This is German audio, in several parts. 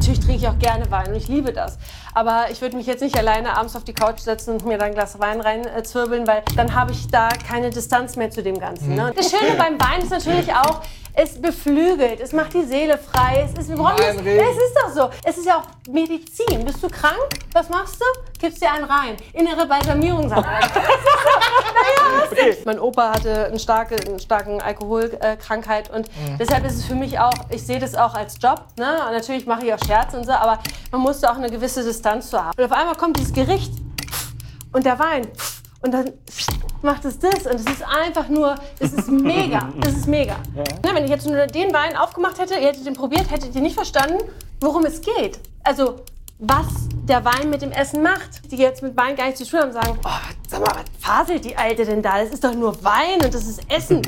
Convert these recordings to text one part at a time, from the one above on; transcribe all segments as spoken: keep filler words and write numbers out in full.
natürlich trinke ich auch gerne Wein und ich liebe das. Aber ich würde mich jetzt nicht alleine abends auf die Couch setzen und mir dann ein Glas Wein reinzwirbeln, weil dann habe ich da keine Distanz mehr zu dem Ganzen. Ne? Das Schöne beim Wein ist natürlich auch, es beflügelt, es macht die Seele frei. Es ist, warum es, es ist doch so. Es ist ja auch Medizin. Bist du krank? Was machst du? Gibst dir einen rein. Innere Balsamierung, sagt man. Das ist so. Naja, was okay. Mein Opa hatte eine starke, eine starke Alkoholkrankheit und mhm. deshalb ist es für mich auch, ich sehe das auch als Job. Ne? Und natürlich mache ich auch Scherze und so, aber man musste auch eine gewisse Distanz zu haben. Und auf einmal kommt dieses Gericht und der Wein und dann macht es das und es ist einfach nur, es ist mega, es ist mega. Ja. Ne, wenn ich jetzt nur den Wein aufgemacht hätte, ihr hättet den probiert, hättet ihr nicht verstanden, worum es geht. Also was der Wein mit dem Essen macht. Die jetzt mit Wein gar nichts zu tun haben, sagen, oh, sag mal, was faselt die Alte denn da? Das ist doch nur Wein und das ist Essen.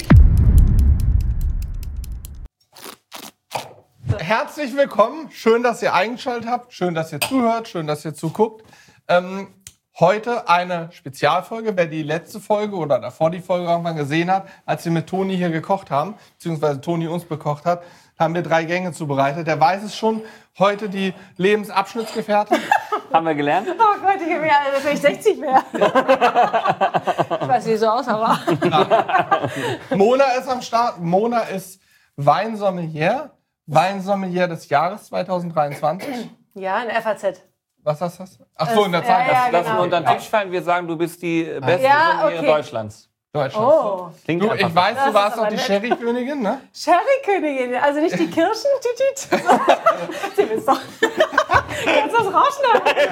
Herzlich willkommen, schön, dass ihr eingeschaltet habt, schön, dass ihr zuhört, schön, dass ihr zuguckt. Ähm, heute eine Spezialfolge, wer die letzte Folge oder davor die Folge irgendwann gesehen hat, als wir mit Toni hier gekocht haben, beziehungsweise Toni uns bekocht hat, haben wir drei Gänge zubereitet. Der weiß es schon, heute die Lebensabschnittsgefährtin. Haben wir gelernt? Oh Gott, ich bin ja vielleicht sechzig mehr. Ich weiß, wie sie so aus, aber... Mona ist am Start. Mona ist Weinsommelier. Weinsommelier des Jahres zwanzig dreiundzwanzig. Ja, in F A Z. Was hast du? Ach so, in der Zeit. Ja, ja, Lass genau. mal unter den Tisch fallen. Wir sagen, du bist die beste ja, Sommeliere okay. Deutschlands. Deutschland. Oh. Klingt Du, einfach ich weiß, Das du warst ist doch aber die nett. Sherry-Königin, ne? Sherry-Königin, also nicht die Kirschen, tütüt. Sie wisst doch. Kannst du das rausschneiden?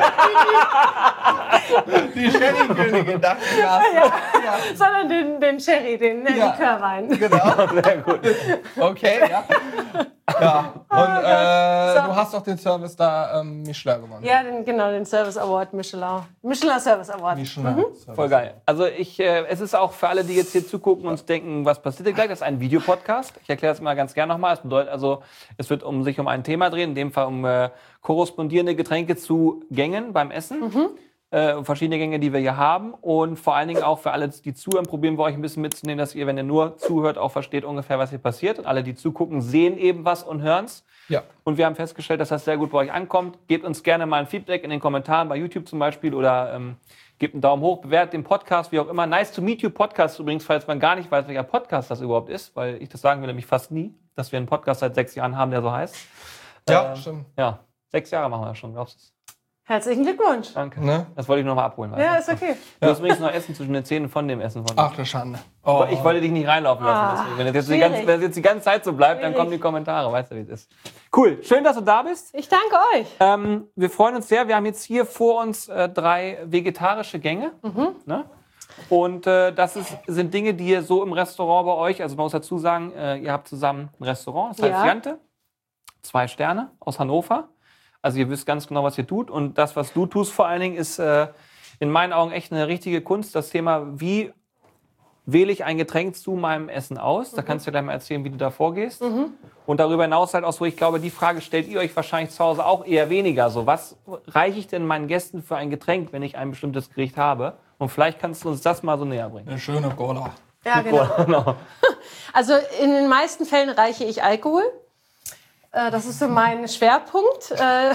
Die Sherry-Königin, dachte ich. Ja. Ja. Ja. Sondern den, den Sherry, den äh, Ja. Likörwein. Genau. sehr gut. Okay, ja. Ja, und äh, So. du hast doch den Service da ähm, Michelin gewonnen. Ja, den, genau, den Service Award Michelin. Michelin Service Award. Michelin. Service. Voll geil. Also ich, äh, es ist auch für alle, die jetzt hier zugucken und denken, was passiert hier gleich, das ist ein Videopodcast. Ich erkläre das mal ganz gerne nochmal. Es bedeutet also, es wird um sich um ein Thema drehen, in dem Fall um äh, korrespondierende Getränke zu Gängen beim Essen. Mhm. Äh, verschiedene Gänge, die wir hier haben. Und vor allen Dingen auch für alle, die zuhören, probieren wir euch ein bisschen mitzunehmen, dass ihr, wenn ihr nur zuhört, auch versteht ungefähr, was hier passiert. Und alle, die zugucken, sehen eben was und hören es. Ja. Und wir haben festgestellt, dass das sehr gut bei euch ankommt. Gebt uns gerne mal ein Feedback in den Kommentaren bei YouTube zum Beispiel oder ähm, gebt einen Daumen hoch, bewertet den Podcast, wie auch immer. Nice to meet you Podcast übrigens, falls man gar nicht weiß, welcher Podcast das überhaupt ist, weil ich das sagen will nämlich fast nie, dass wir einen Podcast seit sechs Jahren haben, der so heißt. Ja, äh, stimmt. Ja, sechs Jahre machen wir das schon, glaubst du es? Herzlichen Glückwunsch. Danke. Ne? Das wollte ich noch mal abholen. Ja, ist okay. Du hast übrigens noch Essen zwischen den Zähnen von dem Essen von dir. Ach, du Schande. Oh. Ich wollte dich nicht reinlaufen lassen. Ah, Deswegen. Wenn, das jetzt die ganze, wenn das jetzt die ganze Zeit so bleibt, dann Schwierig. kommen die Kommentare. Weißt du, wie es ist. Cool. Schön, dass du da bist. Ich danke euch. Ähm, wir freuen uns sehr. Wir haben jetzt hier vor uns äh, drei vegetarische Gänge. Mhm. Ne? Und äh, das ist, sind Dinge, die ihr so im Restaurant bei euch, also man muss dazu sagen, äh, ihr habt zusammen ein Restaurant, das heißt Ja. Jante, zwei Sterne aus Hannover. Also ihr wisst ganz genau, was ihr tut. Und das, was du tust vor allen Dingen, ist äh, in meinen Augen echt eine richtige Kunst. Das Thema, wie wähle ich ein Getränk zu meinem Essen aus? Da kannst du dir gleich mal erzählen, wie du da vorgehst. Mhm. Und darüber hinaus halt auch so, ich glaube, die Frage stellt ihr euch wahrscheinlich zu Hause auch eher weniger. So, was reiche ich denn meinen Gästen für ein Getränk, wenn ich ein bestimmtes Gericht habe? Und vielleicht kannst du uns das mal so näher bringen. Eine schöne Cola. Ja, genau. Genau. Also in den meisten Fällen reiche ich Alkohol. Äh, Das ist so mein Schwerpunkt. Äh,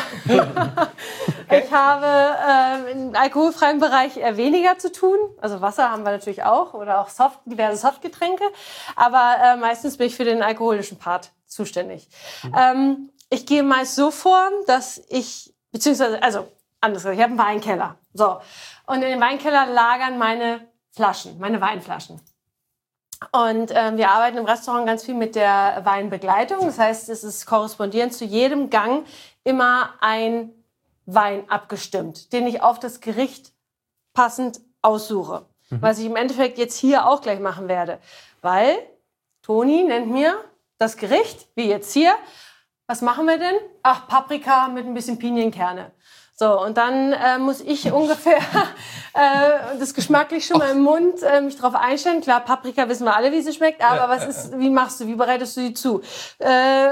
Ich habe äh, im alkoholfreien Bereich eher weniger zu tun. Also Wasser haben wir natürlich auch oder auch Soft, diverse Softgetränke. Aber äh, meistens bin ich für den alkoholischen Part zuständig. Mhm. Ähm, ich gehe meist so vor, dass ich, beziehungsweise, also anders gesagt, ich habe einen Weinkeller. So. Und in dem Weinkeller lagern meine Flaschen, meine Weinflaschen. Und ähm, wir arbeiten im Restaurant ganz viel mit der Weinbegleitung. Das heißt, es ist korrespondierend zu jedem Gang immer ein Wein abgestimmt, den ich auf das Gericht passend aussuche. Mhm. Was ich im Endeffekt jetzt hier auch gleich machen werde. Weil Toni nennt mir das Gericht, wie jetzt hier. Was machen wir denn? Ach, Paprika mit ein bisschen Pinienkerne. So, und dann äh, muss ich ungefähr äh, das geschmacklich schon mal im Mund äh, mich drauf einstellen. Klar, Paprika wissen wir alle, wie sie schmeckt, aber Ja, was äh, ist, wie machst du, wie bereitest du sie zu? Äh,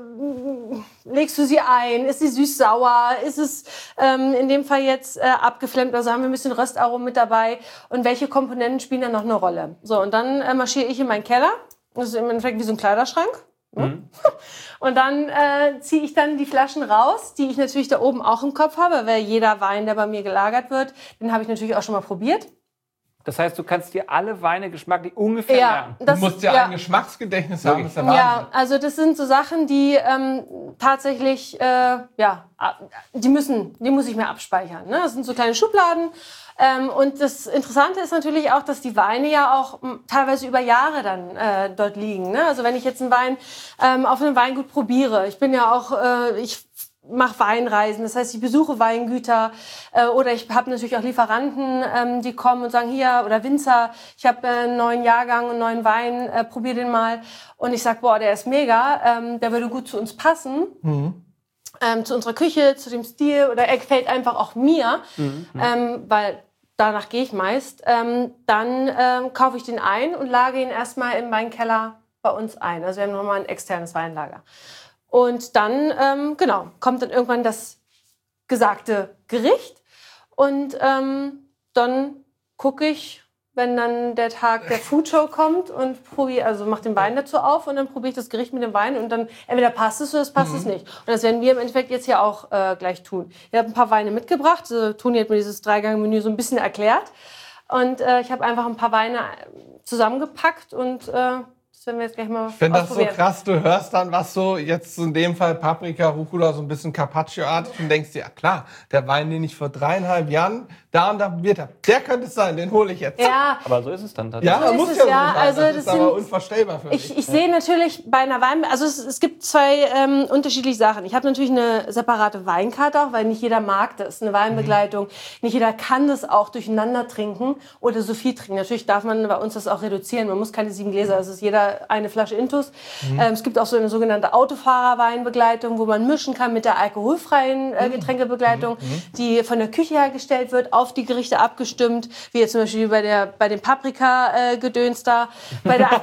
legst du sie ein? Ist sie süß-sauer? Ist es ähm, in dem Fall jetzt äh, abgeflammt? Also haben wir ein bisschen Röstaromen mit dabei? Und welche Komponenten spielen dann noch eine Rolle? So, und dann äh, marschiere ich in meinen Keller. Das ist im Endeffekt wie so ein Kleiderschrank. Mhm. Und dann äh, ziehe ich dann die Flaschen raus, die ich natürlich da oben auch im Kopf habe, weil jeder Wein, der bei mir gelagert wird, den habe ich natürlich auch schon mal probiert. Das heißt, du kannst dir alle Weine geschmacklich ungefähr Ja, merken. Du musst ja, ja ein Geschmacksgedächtnis haben, das ist der Wahnsinn. Ja, also das sind so Sachen, die ähm, tatsächlich, äh, ja, die müssen, die muss ich mir abspeichern. Ne? Das sind so kleine Schubladen. Ähm, und das Interessante ist natürlich auch, dass die Weine ja auch m, teilweise über Jahre dann äh, dort liegen. Ne? Also wenn ich jetzt einen Wein ähm, auf einem Weingut probiere, ich bin ja auch, äh, ich mache Weinreisen, das heißt, ich besuche Weingüter äh, oder ich habe natürlich auch Lieferanten, ähm, die kommen und sagen, hier, oder Winzer, ich habe äh, einen neuen Jahrgang, einen neuen Wein, äh, probier den mal. Und ich sag, boah, der ist mega, ähm, der würde gut zu uns passen. Mhm. Ähm, zu unserer Küche, zu dem Stil, oder er gefällt einfach auch mir, mhm. ähm, weil danach gehe ich meist, ähm, dann ähm, kaufe ich den ein und lage ihn erstmal im Weinkeller bei uns ein. Also wir haben nochmal ein externes Weinlager. Und dann, ähm, genau, kommt dann irgendwann das gesagte Gericht und ähm, dann gucke ich, wenn dann der Tag der Foodshow kommt und probiere, also mach den Wein dazu auf und dann probiere ich das Gericht mit dem Wein und dann entweder passt es oder es passt mhm. es nicht. Und das werden wir im Endeffekt jetzt hier auch äh, gleich tun. Ich habe ein paar Weine mitgebracht, also, Toni hat mir dieses Dreigang-Menü so ein bisschen erklärt und äh, ich habe einfach ein paar Weine zusammengepackt und äh, das werden wir jetzt gleich mal ausprobieren. Ich finde das so krass, du hörst dann was so, jetzt in dem Fall Paprika, Rucola, so ein bisschen Carpaccio-artig und denkst dir, ja klar, der Wein, den ich vor dreieinhalb Jahren da und da probiert habe, der könnte es sein, den hole ich jetzt. Ja. Aber so ist es dann tatsächlich. Ja, so muss es, ja so ja. sein, Also, das, das ist aber unvorstellbar für mich. Ich, ich ja. sehe natürlich bei einer Wein, also es, es gibt zwei ähm, unterschiedliche Sachen. Ich habe natürlich eine separate Weinkarte auch, weil nicht jeder mag das, eine Weinbegleitung. Mhm. Nicht jeder kann das auch durcheinander trinken oder so viel trinken. Natürlich darf man bei uns das auch reduzieren. Man muss keine sieben Gläser, es ist jeder eine Flasche Intus. Mhm. Ähm, es gibt auch so eine sogenannte Autofahrerweinbegleitung, wo man mischen kann mit der alkoholfreien äh, Getränkebegleitung, mhm. die von der Küche hergestellt wird, auf die Gerichte abgestimmt, wie jetzt zum Beispiel bei, der, bei dem Paprika-Gedöns äh, da. Bei der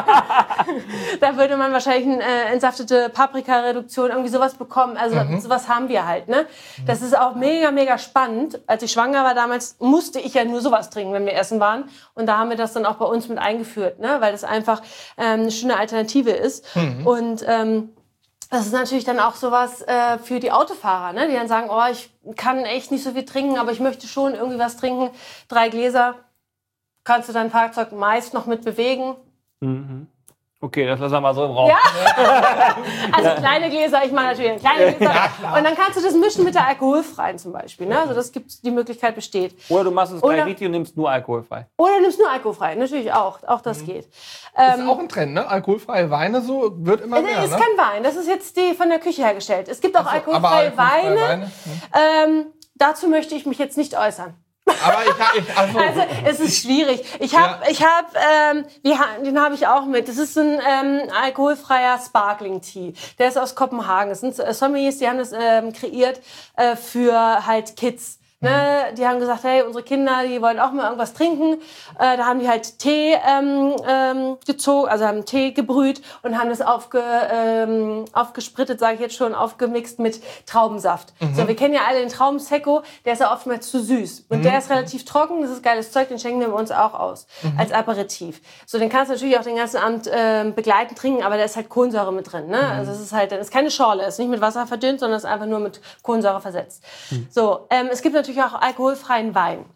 da würde man wahrscheinlich eine äh, entsaftete Paprika-Reduktion, irgendwie sowas bekommen. Also mhm. sowas haben wir halt. Ne? Das ist auch mega, mega spannend. Als ich schwanger war damals, musste ich ja nur sowas trinken, wenn wir essen waren. Und da haben wir das dann auch bei uns mit eingeführt, ne? Weil das einfach ähm, eine schöne Alternative ist. Mhm. Und ähm, das ist natürlich dann auch sowas äh, für die Autofahrer, ne? Die dann sagen, oh, ich kann echt nicht so viel trinken, aber ich möchte schon irgendwie was trinken. Drei Gläser kannst du dein Fahrzeug meist noch mit bewegen. Mhm. Okay, das lassen wir mal so im Raum. Ja. Also kleine Gläser, ich meine natürlich kleine Gläser. Ja, und dann kannst du das mischen mit der alkoholfreien zum Beispiel. Ne? Also das gibt's, die Möglichkeit besteht. Oder du machst es gleich richtig und nimmst nur alkoholfrei. Oder du nimmst nur alkoholfrei, natürlich auch. Auch das mhm. geht. Das ist auch ein Trend, ne? Alkoholfreie Weine so wird immer mehr. Das ist ne? kein Wein, das ist jetzt die von der Küche hergestellt. Es gibt auch also, alkoholfreie, alkoholfreie Weine. Weine. Ähm, dazu möchte ich mich jetzt nicht äußern. Aber ich, ich also, also es ist schwierig. Ich habe, ja. ich habe, ähm, den habe ich auch mit. Das ist ein ähm, alkoholfreier Sparkling Tea. Der ist aus Kopenhagen. Das sind Sommeliers, die haben das ähm, kreiert äh, für halt Kids. Ne, die haben gesagt, hey, unsere Kinder, die wollen auch mal irgendwas trinken. Äh, da haben die halt Tee ähm, ähm, gezogen, also haben Tee gebrüht und haben das aufge, ähm, aufgesprittet, sage ich jetzt schon, aufgemixt mit Traubensaft. Mhm. So, wir kennen ja alle den Traubensekko, der ist ja oftmals zu süß. Und mhm. der ist relativ trocken, das ist geiles Zeug, den schenken wir uns auch aus, mhm. als Aperitif. So, den kannst du natürlich auch den ganzen Abend äh, begleitend trinken, aber da ist halt Kohlensäure mit drin. Ne? Mhm. Also es ist halt, das ist keine Schorle, ist nicht mit Wasser verdünnt, sondern ist einfach nur mit Kohlensäure versetzt. Mhm. So, ähm, es gibt natürlich auch alkoholfreien Wein.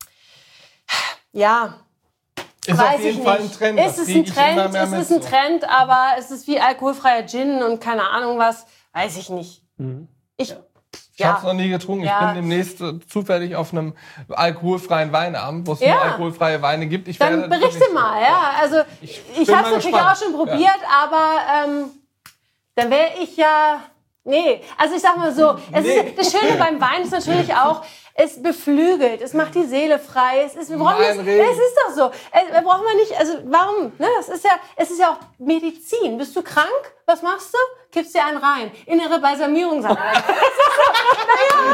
Ja, ist weiß auf jeden ich Fall nicht. ein Trend. Ist es ein Trend? Es ist ein Trend, aber es ist wie alkoholfreier Gin und keine Ahnung was, weiß ich nicht. Mhm. Ich, ja. Ich ja. habe es noch nie getrunken. Ja. Ich bin demnächst äh, zufällig auf einem alkoholfreien Weinabend, wo es ja. nur alkoholfreie Weine gibt. Ich Dann werde berichte mal, ja. Also ich, ich habe es natürlich gespannt. auch schon probiert, ja. aber ähm, dann wäre ich ja... Nee, also ich sag mal so, es nee. ist, das Schöne beim Wein ist natürlich auch, es beflügelt, es macht die Seele frei, es ist, wir brauchen das, es ist doch so, wir brauchen wir nicht, also warum, ne, das ist ja, es ist ja auch Medizin, bist du krank, was machst du? Kippst dir einen rein, innere Balsamierung, sagt man. Naja,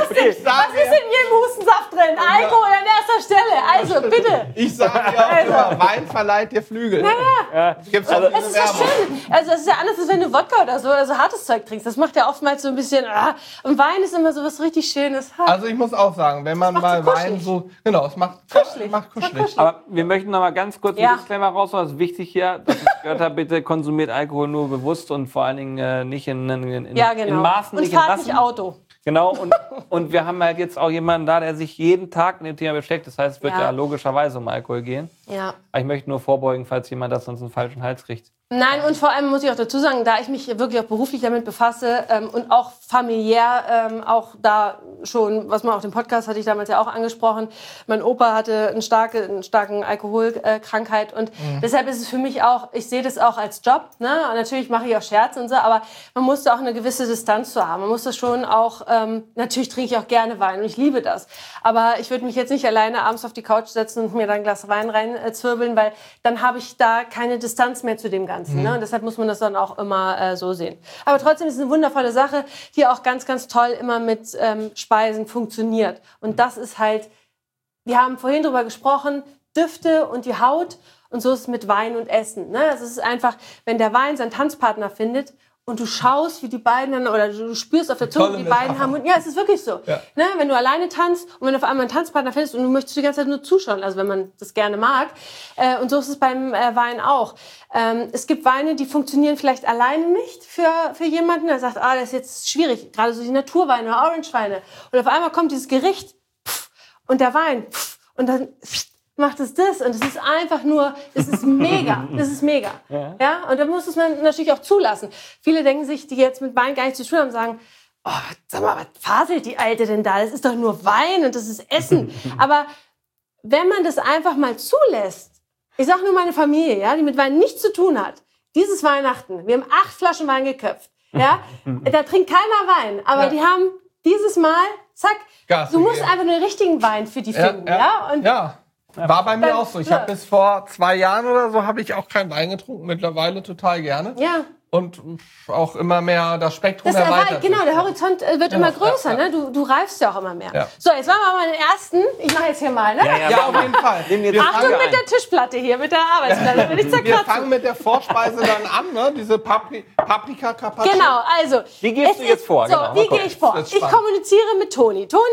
Was, denn, Ich sage was ist in jedem Hustensaft drin? Alkohol an erster Stelle. Also, bitte. Ich sage ja auch immer, Wein verleiht dir Flügel. Ja. Gibt's Also, auch Es ist ja schön. Also, es ist ja anders, als wenn du Wodka oder so, also hartes Zeug trinkst. Das macht ja oftmals so ein bisschen, ah. Und Wein ist immer so was richtig Schönes. Ha. Also ich muss auch sagen, wenn man macht mal so Wein kuschelig. so, genau, es macht Kuschelig. macht Es macht kuschelig. kuschelig. Aber wir möchten noch mal ganz kurz Ja. ein Disclaimer raushauen. Das ist wichtig hier, dass es gehört hat, bitte konsumiert Alkohol nur bewusst und vor allen Dingen äh, nicht in, in, in, Ja, in genau. Maßen, Und nicht in fahrt Massen. nicht Auto. Genau, und, und wir haben halt jetzt auch jemanden da, der sich jeden Tag mit dem Thema beschäftigt. Das heißt, es wird Ja. ja, logischerweise um Alkohol gehen. Ja. Aber ich möchte nur vorbeugen, falls jemand das sonst einen falschen Hals kriegt. Nein, und vor allem muss ich auch dazu sagen, da ich mich wirklich auch beruflich damit befasse ähm, und auch familiär ähm, auch da schon, was man auch im Podcast hatte ich damals ja auch angesprochen, mein Opa hatte eine starke, eine starken Alkoholkrankheit und mhm. deshalb ist es für mich auch, ich sehe das auch als Job, ne? Und natürlich mache ich auch Scherze und so, aber man muss da auch eine gewisse Distanz zu haben. Man muss das schon auch, ähm, natürlich trinke ich auch gerne Wein und ich liebe das, aber ich würde mich jetzt nicht alleine abends auf die Couch setzen und mir dann ein Glas Wein reinzwirbeln, weil dann habe ich da keine Distanz mehr zu dem Ganzen. Mhm. Ne? Und deshalb muss man das dann auch immer äh, so sehen. Aber trotzdem ist es eine wundervolle Sache, die auch ganz, ganz toll immer mit ähm, Speisen funktioniert. Und das ist halt, wir haben vorhin drüber gesprochen, Düfte und die Haut. Und so ist es mit Wein und Essen. Ne? Also es ist einfach, wenn der Wein seinen Tanzpartner findet, und du schaust, wie die beiden dann, oder du spürst auf der Zunge, Tolle wie die beiden Metapher. haben. Und ja, es ist wirklich so. Ja. Ne? Wenn du alleine tanzt und wenn du auf einmal einen Tanzpartner findest und du möchtest die ganze Zeit nur zuschauen, also wenn man das gerne mag. Äh, und so ist es beim äh, Wein auch. Ähm, es gibt Weine, die funktionieren vielleicht alleine nicht für, für jemanden, der sagt, ah, das ist jetzt schwierig. Gerade so die Naturweine oder Orangeweine. Und auf einmal kommt dieses Gericht pff, und der Wein pff, und dann pff, macht es das und es ist einfach nur, es ist mega, es ist mega. Ja. ja, und da muss es man natürlich auch zulassen. Viele denken sich, die jetzt mit Wein gar nichts zu tun haben, sagen, oh, sag mal, was faselt die Alte denn da? Das ist doch nur Wein und das ist Essen. Aber wenn man das einfach mal zulässt, ich sag nur meine Familie, ja, die mit Wein nichts zu tun hat, dieses Weihnachten, wir haben acht Flaschen Wein geköpft, ja, da trinkt keiner Wein, aber ja. die haben dieses Mal, zack, Gas du musst gegeben. einfach den richtigen Wein für die Ja, finden, ja, ja, und ja. War bei mir Dann- auch so. Ich ja. habe bis vor zwei Jahren oder so habe ich auch keinen Wein getrunken. Mittlerweile total gerne. ja. Und auch immer mehr das Spektrum Das erweitert. erweitert, genau, der Horizont äh, wird Ja, immer größer, ja, ja. ne? Du, du reifst ja auch immer mehr. Ja. So, jetzt machen wir mal den ersten. Ich mache jetzt hier mal, ne? Ja, auf jeden Fall. Nehmen wir Wir jetzt Achtung Frage mit ein. der Tischplatte hier, mit der Arbeitsplatte. Will ich Wir zerkratzen. fangen mit der Vorspeise dann an, ne? Diese Papri Paprika Carpaccio. Genau, also. Wie gehst es du jetzt ist- vor? So, Genau, mal wie gucken. gehe ich vor? Das ist Ich spannend. kommuniziere mit Toni. Toni,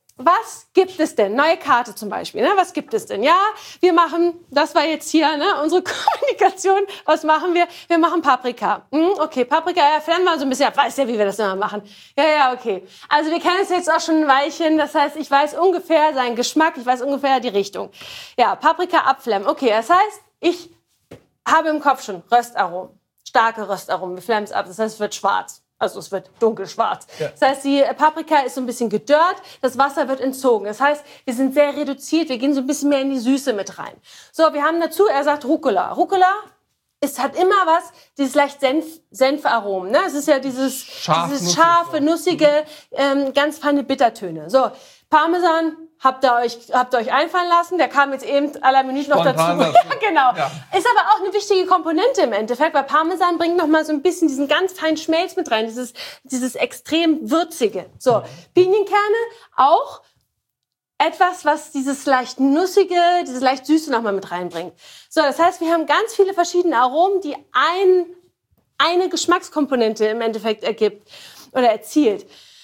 was gibt es denn? Neue Karte zum Beispiel. Ne? Was gibt es denn? Ja, wir machen, das war jetzt hier ne, unsere Kommunikation. Was machen wir? Wir machen Paprika. Hm, okay, Paprika, ja, flammen wir so ein bisschen ab. Weiß ja, wie wir das immer machen. Ja, ja, okay. Also wir kennen es jetzt auch schon ein Weilchen. Das heißt, ich weiß ungefähr seinen Geschmack. Ich weiß ungefähr die Richtung. Ja, Paprika abflammen. Okay, das heißt, ich habe im Kopf schon Röstaromen. Starke Röstaromen. Wir flammen es ab. Das heißt, es wird schwarz. Also es wird dunkelschwarz. Ja. Das heißt, die Paprika ist so ein bisschen gedörrt, das Wasser wird entzogen. Das heißt, wir sind sehr reduziert, wir gehen so ein bisschen mehr in die Süße mit rein. So, wir haben dazu, er sagt Rucola. Rucola ist, hat immer was, dieses leicht Senf, Senfaromen. Ne? Es ist ja dieses, Scharf, dieses nussig, scharfe, so. nussige, ähm, ganz feine Bittertöne. So, Parmesan habt ihr euch, habt ihr euch einfallen lassen. Der kam jetzt eben à la Minute noch dazu. Spontan dazu. Ja, genau. Ja. Ist aber auch eine wichtige Komponente im Endeffekt, weil Parmesan bringt noch mal so ein bisschen diesen ganz feinen Schmelz mit rein, dieses, dieses extrem würzige. So, Pinienkerne auch etwas, was dieses leicht nussige, dieses leicht süße noch mal mit reinbringt. So, das heißt, wir haben ganz viele verschiedene Aromen, die ein, eine Geschmackskomponente im Endeffekt ergibt oder erzielt,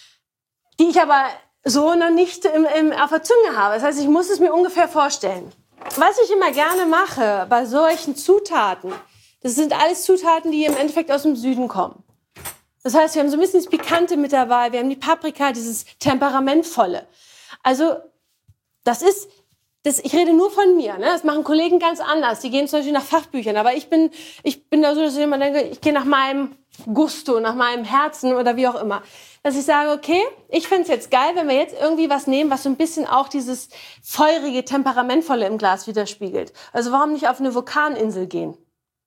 die ich aber so noch nicht im, im, auf der Zunge habe. Das heißt, ich muss es mir ungefähr vorstellen. Was ich immer gerne mache bei solchen Zutaten, das sind alles Zutaten, die im Endeffekt aus dem Süden kommen. Das heißt, wir haben so ein bisschen das Pikante mit dabei, wir haben die Paprika, dieses Temperamentvolle. Also, das ist, das, ich rede nur von mir, ne? Das machen Kollegen ganz anders. Die gehen zum Beispiel nach Fachbüchern. Aber ich bin, ich bin da so, dass ich immer denke, ich gehe nach meinem Gusto, nach meinem Herzen oder wie auch immer. Dass ich sage, okay, ich fände es jetzt geil, wenn wir jetzt irgendwie was nehmen, was so ein bisschen auch dieses feurige, temperamentvolle im Glas widerspiegelt. Also warum nicht auf eine Vulkaninsel gehen?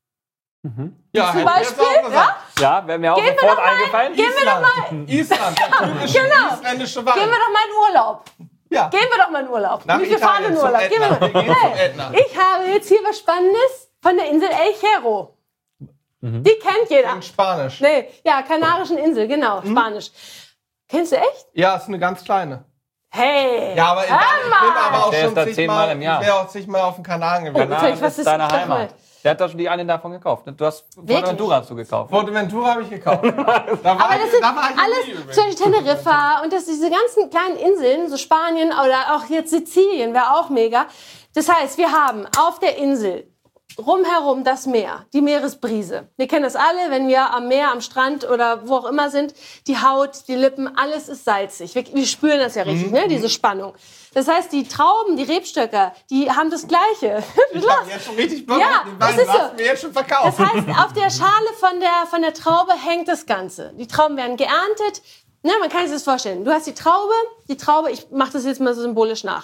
Ja, Zum hätte ich jetzt Beispiel, auch gesagt. Ja, wäre mir auch Gehen wir sofort doch mal- eingefallen. gehen wir doch Island. Island, der typische Genau. isländische Wein. Gehen wir doch mal in Urlaub. ja. Gehen wir doch mal in Urlaub. Nach wir fahren Italien in zum Urlaub. Gehen wir Ätna. mal. Wir gehen zum Hey, Ätna. ich habe jetzt hier was Spannendes von der Insel El Hierro. Die kennt jeder. In Spanisch. Nee, ja, Kanarischen Insel, genau, Spanisch. Kennst du echt? Ja, ist eine ganz kleine. Hey! Ja, aber ich, ich bin aber auch Der schon ist da zigmal zehnmal im Jahr. Ich wäre auch zigmal auf dem Kanal gewesen. Kanal. Kanal was ist ist- deine sag mal. Heimat. Der hat doch schon die eine davon gekauft. Du hast Fuerteventura hast du gekauft. Fuerteventura habe ich gekauft. Da war Aber ich, das sind da war ich noch nie alles, übrigens. zum Beispiel Teneriffa und das, diese ganzen kleinen Inseln, so Spanien oder auch jetzt Sizilien wäre auch mega. Das heißt, wir haben auf der Insel rumherum das Meer, die Meeresbrise. Wir kennen das alle, wenn wir am Meer, am Strand oder wo auch immer sind. Die Haut, die Lippen, alles ist salzig. Wir, wir spüren das ja richtig, Mhm. ne? Diese Spannung. Das heißt, die Trauben, die Rebstöcker, die haben das Gleiche. Du Ich lachst. habe jetzt schon richtig Bock Ja, auf den Wein. das ist Du hast so. mir jetzt schon verkauft. Das heißt, auf der Schale von der, von der Traube hängt das Ganze. Die Trauben werden geerntet. Ne, man kann sich das vorstellen. Du hast die Traube, die Traube, ich mache das jetzt mal so symbolisch nach.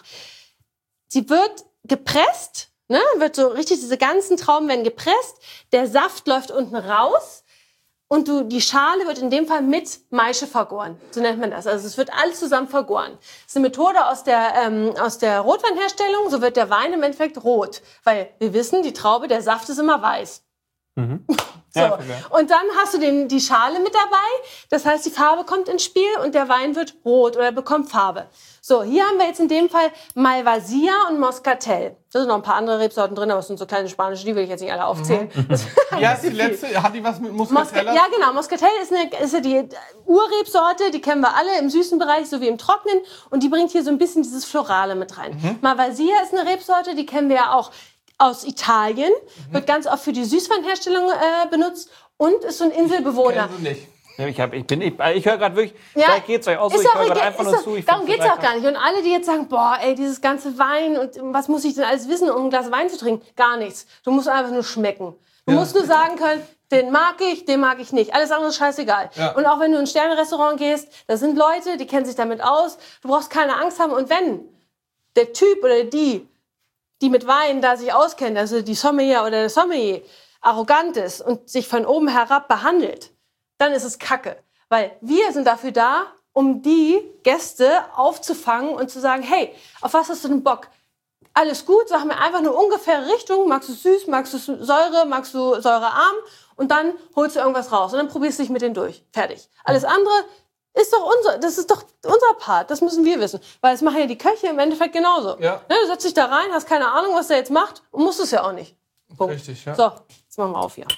Sie wird gepresst, ne, wird so richtig, diese ganzen Trauben werden gepresst. Der Saft läuft unten raus. Und du, die Schale wird in dem Fall mit Maische vergoren. So nennt man das. Also es wird alles zusammen vergoren. Das ist eine Methode aus der, ähm, aus der Rotweinherstellung. So wird der Wein im Endeffekt rot. Weil wir wissen, die Traube, der Saft ist immer weiß. Mhm. So. Ja, okay. Und dann hast du den, die Schale mit dabei. Das heißt, die Farbe kommt ins Spiel und der Wein wird rot oder bekommt Farbe. So, hier haben wir jetzt in dem Fall Malvasia und Moscatel. Da sind noch ein paar andere Rebsorten drin, aber es sind so kleine spanische, die will ich jetzt nicht alle aufzählen. Das Wie heißt die letzte? Hat die was mit Mosca Muscatella? ja, genau. Moscatel ist, eine, ist ja die Urrebsorte, die kennen wir alle im süßen Bereich sowie im Trockenen. Und die bringt hier so ein bisschen dieses Florale mit rein. Mhm. Malvasia ist eine Rebsorte, die kennen wir ja auch aus Italien. Mhm. Wird ganz oft für die Süßweinherstellung äh, benutzt und ist so ein Inselbewohner. Kennst du nicht. Ja, Ich, hab, ich, bin- ich, ich höre gerade wirklich, Ja, vielleicht geht's euch auch so, ist ich auch höre gerade egal, einfach ist nur doch- zu. Ich darum find's geht's auch total gar nicht. Und alle, die jetzt sagen, boah, ey, dieses ganze Wein und was muss ich denn alles wissen, um ein Glas Wein zu trinken? Gar nichts. Du musst einfach nur schmecken. Du Ja. musst nur sagen können, den mag ich, den mag ich nicht. Alles andere ist scheißegal. Ja. Und auch wenn du in ein Sterne-Restaurant gehst, da sind Leute, die kennen sich damit aus. Du brauchst keine Angst haben. Und wenn der Typ oder die, die mit Wein da sich auskennen, also die Sommelier oder der Sommelier, arrogant ist und sich von oben herab behandelt, dann ist es Kacke. Weil wir sind dafür da, um die Gäste aufzufangen und zu sagen, hey, auf was hast du denn Bock? Alles gut, sag mir einfach eine ungefähre Richtung. Magst du süß, magst du Säure, magst du säurearm? Und dann holst du irgendwas raus und dann probierst du dich mit denen durch. Fertig. Alles andere ist doch unser, das ist doch unser Part. Das müssen wir wissen. Weil das machen ja die Köche im Endeffekt genauso. Ja. Ne, du setzt dich da rein, hast keine Ahnung, was der jetzt macht und musst es ja auch nicht. Punkt. Richtig, ja. So, jetzt machen wir auf hier.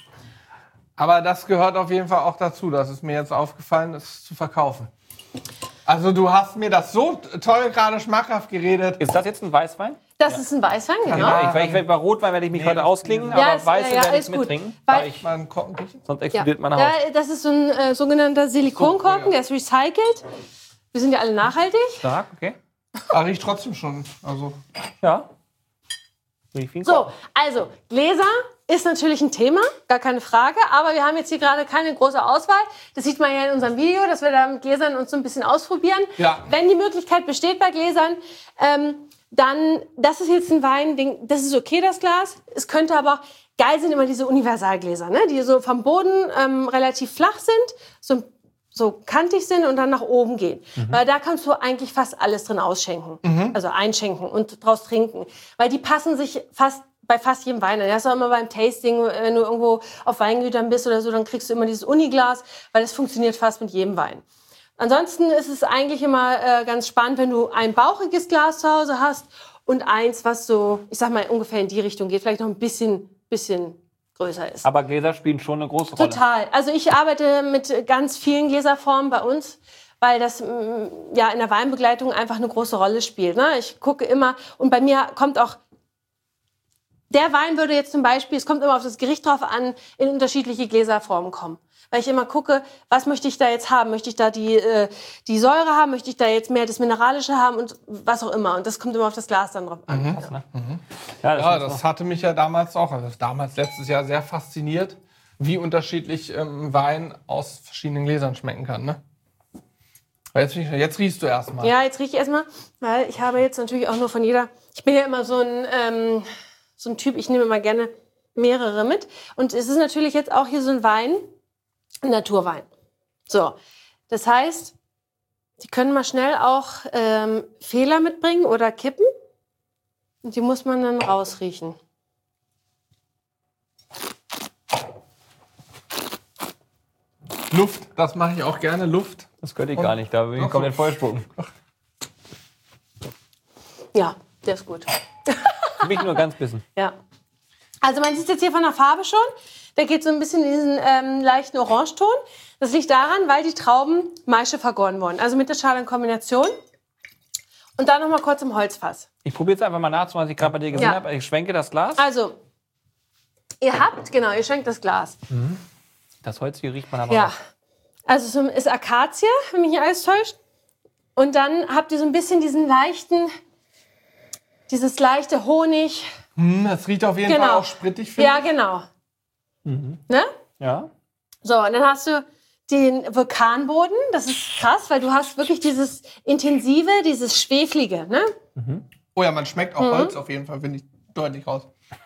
Aber das gehört auf jeden Fall auch dazu. Das ist mir jetzt aufgefallen, das zu verkaufen. Also du hast mir das so toll gerade schmackhaft geredet. Ist das jetzt ein Weißwein? Das ist ein Weißwein, genau. Ja, ich, ich, ich, bei Rotwein werde ich mich Nee, heute das- ausklingen, Ja, aber ist- Weiße ja, ja, werde ich ist gut. mittrinken, Weil- weil ich, Mal einen Korkentüchen? sonst explodiert meine Haut. Ja, das ist so ein äh, sogenannter Silikonkorken, So, ja. der ist recycelt. Wir sind ja alle nachhaltig. Stark, okay. Ah, riecht trotzdem schon. Also, Ja. Riecht wie ein So, Korken. also Gläser ist natürlich ein Thema, gar keine Frage. Aber wir haben jetzt hier gerade keine große Auswahl. Das sieht man ja in unserem Video, dass wir da mit Gläsern uns so ein bisschen ausprobieren. Ja. Wenn die Möglichkeit besteht bei Gläsern, ähm, dann, das ist jetzt ein Wein, den, das ist okay, das Glas. Es könnte aber auch, geil sind immer diese Universalgläser, ne? Die so vom Boden ähm, relativ flach sind, so, so kantig sind und dann nach oben gehen. Weil da kannst du eigentlich fast alles drin ausschenken. Also einschenken und draus trinken. Weil die passen sich fast bei fast jedem Wein. Das ist auch immer beim Tasting, wenn du irgendwo auf Weingütern bist oder so, dann kriegst du immer dieses Uniglas, weil das funktioniert fast mit jedem Wein. Ansonsten ist es eigentlich immer äh, ganz spannend, wenn du ein bauchiges Glas zu Hause hast und eins, was so, ich sag mal, ungefähr in die Richtung geht, vielleicht noch ein bisschen, bisschen größer ist. Aber Gläser spielen schon eine große Rolle. Total. Also ich arbeite mit ganz vielen Gläserformen bei uns, weil das mm, ja in der Weinbegleitung einfach eine große Rolle spielt. Ne? Ich gucke immer, und bei mir kommt auch, der Wein würde jetzt zum Beispiel, es kommt immer auf das Gericht drauf an, in unterschiedliche Gläserformen kommen. Weil ich immer gucke, was möchte ich da jetzt haben? Möchte ich da die, äh, die Säure haben? Möchte ich da jetzt mehr das Mineralische haben? Und was auch immer. Und das kommt immer auf das Glas dann drauf an. Ja, das ja, ist das so. hatte mich ja damals auch, also damals letztes Jahr sehr fasziniert, wie unterschiedlich ähm, Wein aus verschiedenen Gläsern schmecken kann. Ne? Aber Jetzt, jetzt riechst du erstmal. Ja, jetzt rieche ich erstmal, weil ich habe jetzt natürlich auch nur von jeder, ich bin ja immer so ein, ähm, so ein Typ, ich nehme immer gerne mehrere mit. Und es ist natürlich jetzt auch hier so ein Wein, ein Naturwein. So, das heißt, die können mal schnell auch ähm, Fehler mitbringen oder kippen. Und die muss man dann rausriechen. Luft, das mache ich auch gerne, Luft. Das könnte ich gar nicht, da bin ich komplett vollspucken. Ja, der ist gut. Für mich nur ganz bisschen. Ja. Also man sieht jetzt hier von der Farbe schon, der geht so ein bisschen in diesen ähm, leichten Orangeton. Das liegt daran, weil die Trauben Maische vergoren wurden. Also mit der Schale in Kombination. Und dann noch mal kurz im Holzfass. Ich probiere jetzt einfach mal nachzumachen, was ich gerade bei dir gesehen Ja. habe. Ich schwenke das Glas. Also, ihr habt, genau, ihr schenkt das Glas. Das Holz hier riecht man aber Ja. auch. Also es ist Akazie, wenn mich nicht alles täuscht. Und dann habt ihr so ein bisschen diesen leichten, dieses leichte Honig. Hm, das riecht auf jeden Genau. Fall auch sprittig, finde Ja, genau. Ne? Ja. So, und dann hast du den Vulkanboden. Das ist krass, weil du hast wirklich dieses intensive, dieses schweflige. Ne? ich. Oh ja, man schmeckt auch Holz auf jeden Fall, finde ich deutlich raus.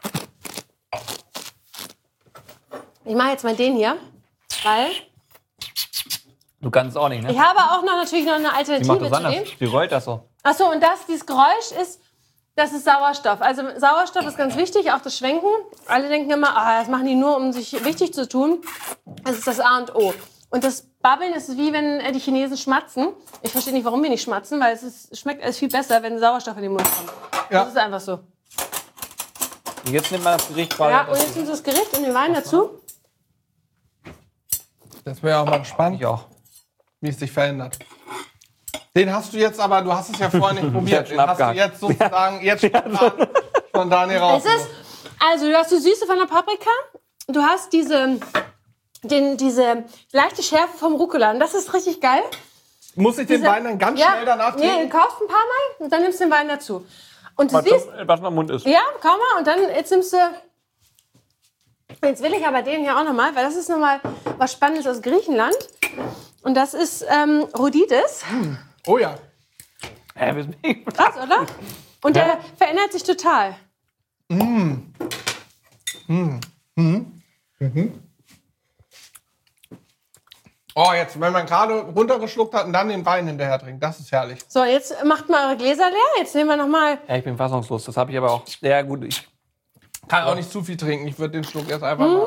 Ich mache jetzt mal den hier, weil Du kannst es auch nicht, ne? ich habe auch noch natürlich noch eine Die macht Alternative das zu anders. dem. Die rollt das so. Achso, und das, dieses Geräusch ist, das ist Sauerstoff. Also Sauerstoff ist ganz wichtig, auch das Schwenken. Alle denken immer, ah, das machen die nur, um sich wichtig zu tun. Das ist das A und O. Und das Babbeln ist wie wenn äh, die Chinesen schmatzen. Ich verstehe nicht, warum wir nicht schmatzen, weil es ist, schmeckt alles viel besser, wenn Sauerstoff in den Mund kommt. Ja. Das ist einfach so. Und jetzt nimmt man das Gericht quasi. Ja, und jetzt nimmt das Gericht und den Wein dazu. Das wäre auch mal gespannt, Ich auch. wie es sich verändert. Den hast du jetzt aber, du hast es ja vorher nicht probiert. Den schon hast du abgehakt. jetzt sozusagen jetzt spontan, spontan hier raus. Es ist, also du hast die Süße von der Paprika, du hast diese, den, diese leichte Schärfe vom Rucola. Und das ist richtig geil. Muss ich den Diese- Wein dann ganz ja, schnell danach Nee, trinken? du kaufst ein paar Mal und dann nimmst du den Wein dazu. Und du Was siehst, was noch im Mund ist. ja, kaum mal, und dann jetzt nimmst du. Jetzt will ich aber den hier auch nochmal, weil das ist nochmal was Spannendes aus Griechenland. Und das ist ähm, Rhoditis. Oh ja. Hä, wir sind- Krass, oder? Und der verändert sich total. Oh, jetzt, wenn man gerade runtergeschluckt hat und dann den Wein hinterher trinkt, das ist herrlich. So, jetzt macht mal eure Gläser leer. Jetzt nehmen wir nochmal. Ja, ich bin fassungslos. Das habe ich aber auch. Ja, gut. Ich, Kann auch nicht zu viel trinken. Ich würde den Schluck jetzt einfach mal.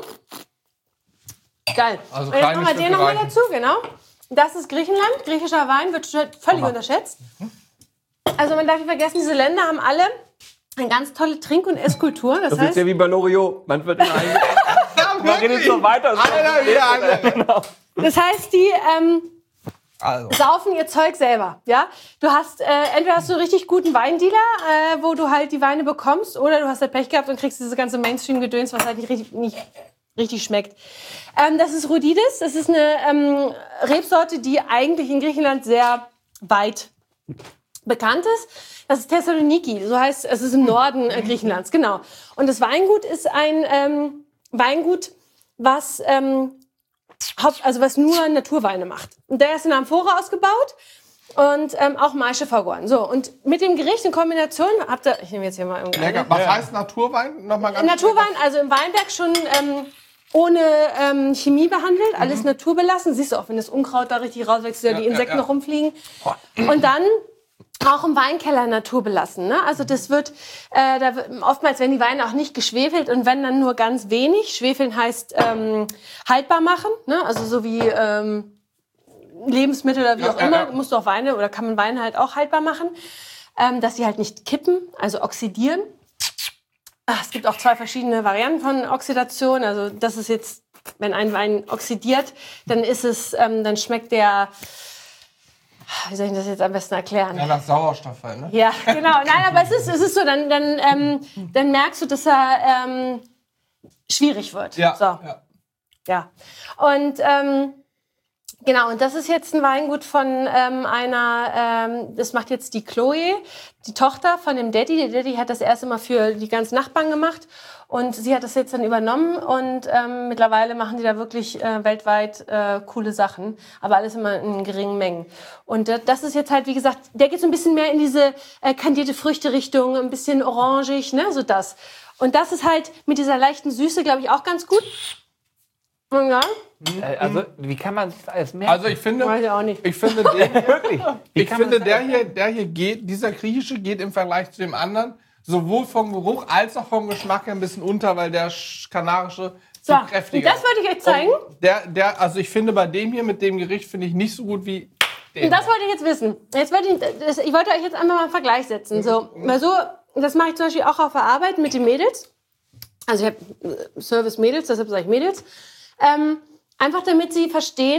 Geil. Also und jetzt kleine machen wir den Stücke nochmal reichen. dazu, genau. Das ist Griechenland. Griechischer Wein wird völlig unterschätzt. Also man darf nicht vergessen, diese Länder haben alle eine ganz tolle Trink- und Esskultur. Das, das heißt, ist ja wie bei Loriot. Man wird immer einge- Ja, Man redet so weiter. Einer wieder andere. das heißt, die ähm, Also. saufen ihr Zeug selber. Ja? Du hast, äh, entweder hast du einen richtig guten Weindealer, äh, wo du halt die Weine bekommst, oder du hast halt Pech gehabt und kriegst diese ganze Mainstream-Gedöns, was halt nicht richtig, nicht richtig schmeckt. Ähm, das ist Rhoditis. Das ist eine ähm, Rebsorte, die eigentlich in Griechenland sehr weit bekannt ist. Das ist Thessaloniki, so heißt es, ist im Norden äh, Griechenlands, genau. Und das Weingut ist ein ähm, Weingut, was ähm, Haupt, also was nur Naturweine macht. Und der ist in Amphora ausgebaut und ähm, auch Maische vergoren. So, und mit dem Gericht in Kombination habt ihr, ich nehme jetzt hier mal irgendeine. Lecker. Was heißt Naturwein? Noch mal ganz Naturwein, also im Weinberg schon ähm, ohne ähm, Chemie behandelt, alles naturbelassen. Siehst du auch, wenn das Unkraut da richtig rauswächst, oder die ja, Insekten ja. noch rumfliegen. Und dann auch im Weinkeller naturbelassen. Ne? Also das wird, äh, da wird, oftmals werden die Weine auch nicht geschwefelt und wenn dann nur ganz wenig. Schwefeln heißt ähm, haltbar machen, ne? Also so wie ähm, Lebensmittel oder wie Ja, auch ja, immer, ja. musst du auch Weine oder kann man Weine halt auch haltbar machen, ähm, dass sie halt nicht kippen, also oxidieren. Ach, es gibt auch zwei verschiedene Varianten von Oxidation. Also das ist jetzt, wenn ein Wein oxidiert, dann ist es, ähm, dann schmeckt der, wie soll ich das jetzt am besten erklären? Ja, nach Sauerstoff halt, ne? Ja, genau. Nein, aber es ist, es ist so, dann, dann, ähm, dann merkst du, dass er ähm, schwierig wird. Ja. So, ja. ja. Und ähm, genau, und das ist jetzt ein Weingut von ähm, einer, ähm, das macht jetzt die Chloe, die Tochter von dem Daddy. Der Daddy hat das erst immer für die ganzen Nachbarn gemacht und sie hat das jetzt dann übernommen und ähm, mittlerweile machen die da wirklich äh, weltweit äh, coole Sachen, aber alles immer in geringen Mengen. Und äh, das ist jetzt halt, wie gesagt, der geht so ein bisschen mehr in diese äh, kandierte Früchte-Richtung, ein bisschen orangig, ne, so das. Und das ist halt mit dieser leichten Süße, glaube ich, auch ganz gut. Und ja, Äh, Also, wie kann man sich das alles merken? Also ich finde, weiß ich auch nicht. ich finde, den, wirklich. Wie ich kann man finde das der alles hier, der hier geht, dieser griechische geht im Vergleich zu dem anderen sowohl vom Geruch als auch vom Geschmack her ein bisschen unter, weil der sch- kanarische So, viel kräftiger. das wollte ich euch zeigen. Und der, der, also ich finde bei dem hier mit dem Gericht finde ich nicht so gut wie den. Und das wollte ich jetzt wissen. Jetzt wollte ich, das, ich wollte euch jetzt einfach mal einen Vergleich setzen. So, weil so, das mache ich zum Beispiel auch auf der Arbeit mit den Mädels. Also ich habe Service-Mädels, deshalb sage ich Mädels. Ähm, einfach damit sie verstehen,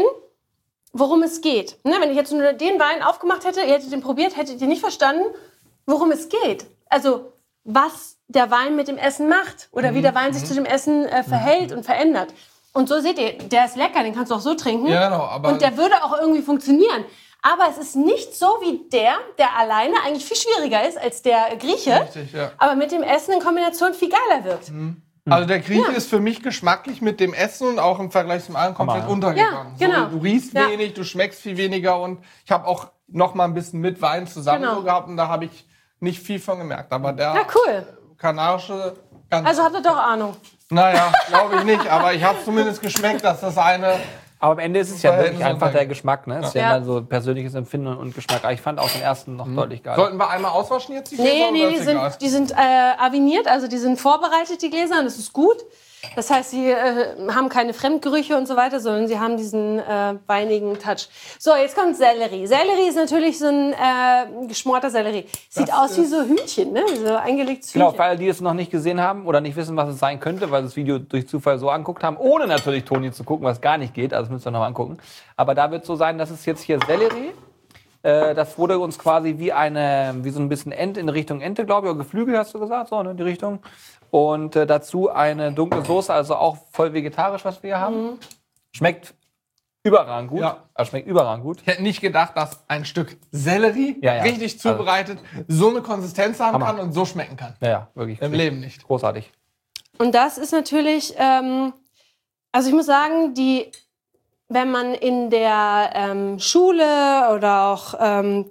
worum es geht. Ne, wenn ich jetzt nur den Wein aufgemacht hätte, ihr hättet den probiert, hättet ihr nicht verstanden, worum es geht. Also was der Wein mit dem Essen macht oder wie der Wein sich zu dem Essen äh, verhält und verändert. Und so seht ihr, der ist lecker, den kannst du auch so trinken. Ja, genau, aber und der würde auch irgendwie funktionieren. Aber es ist nicht so wie der, der alleine eigentlich viel schwieriger ist als der Grieche. Richtig, ja. Aber mit dem Essen in Kombination viel geiler wirkt. Also der Grieche Ja. ist für mich geschmacklich mit dem Essen und auch im Vergleich zum anderen komplett Hammer. untergegangen. Ja, genau. So, du riechst Ja. wenig, du schmeckst viel weniger und ich habe auch noch mal ein bisschen mit Wein zusammen Genau. so gehabt und da habe ich nicht viel von gemerkt. Aber der Ja, cool. kanarische, ganz Also habt ihr doch Ahnung. naja, glaube ich nicht, aber ich habe zumindest geschmeckt, dass das eine... Aber am Ende ist es ja Verhältnis wirklich einfach untergeht. der Geschmack, ne? Es ist ja, Ja. immer so persönliches Empfinden und Geschmack. Aber ich fand auch den ersten noch deutlich geiler. Sollten wir einmal auswaschen jetzt die Gläser? Nee, nee, oder die ist egal? sind, die sind äh, aviniert, also die sind vorbereitet, die Gläser, und das ist gut. Das heißt, sie äh, haben keine Fremdgerüche und so weiter, sondern sie haben diesen äh, weinigen Touch. So, jetzt kommt Sellerie. Sellerie ist natürlich so ein äh, geschmorter Sellerie. Sieht Das aus wie ist- so Hühnchen, ne? Wie so eingelegtes Genau, Hühnchen. für alle, die es noch nicht gesehen haben oder nicht wissen, was es sein könnte, weil sie das Video durch Zufall so anguckt haben, ohne natürlich Toni zu gucken, was gar nicht geht, also das müsst ihr noch mal angucken. Aber da wird so sein, dass es jetzt hier Sellerie, äh, das wurde uns quasi wie eine, wie so ein bisschen Ente, in Richtung Ente, glaube ich, oder Geflügel hast du gesagt, so, ne, in die Richtung. Und äh, dazu eine dunkle Soße, also auch voll vegetarisch, was wir hier haben. Schmeckt überragend gut. Ja. Also schmeckt überragend gut. Ich hätte nicht gedacht, dass ein Stück Sellerie, Ja, ja. richtig zubereitet, so eine Konsistenz haben Hammer. kann und so schmecken kann. Ja, ja, wirklich. Im Leben nicht. Großartig. Und das ist natürlich, ähm, also ich muss sagen, die, wenn man in der ähm, Schule oder auch, ähm,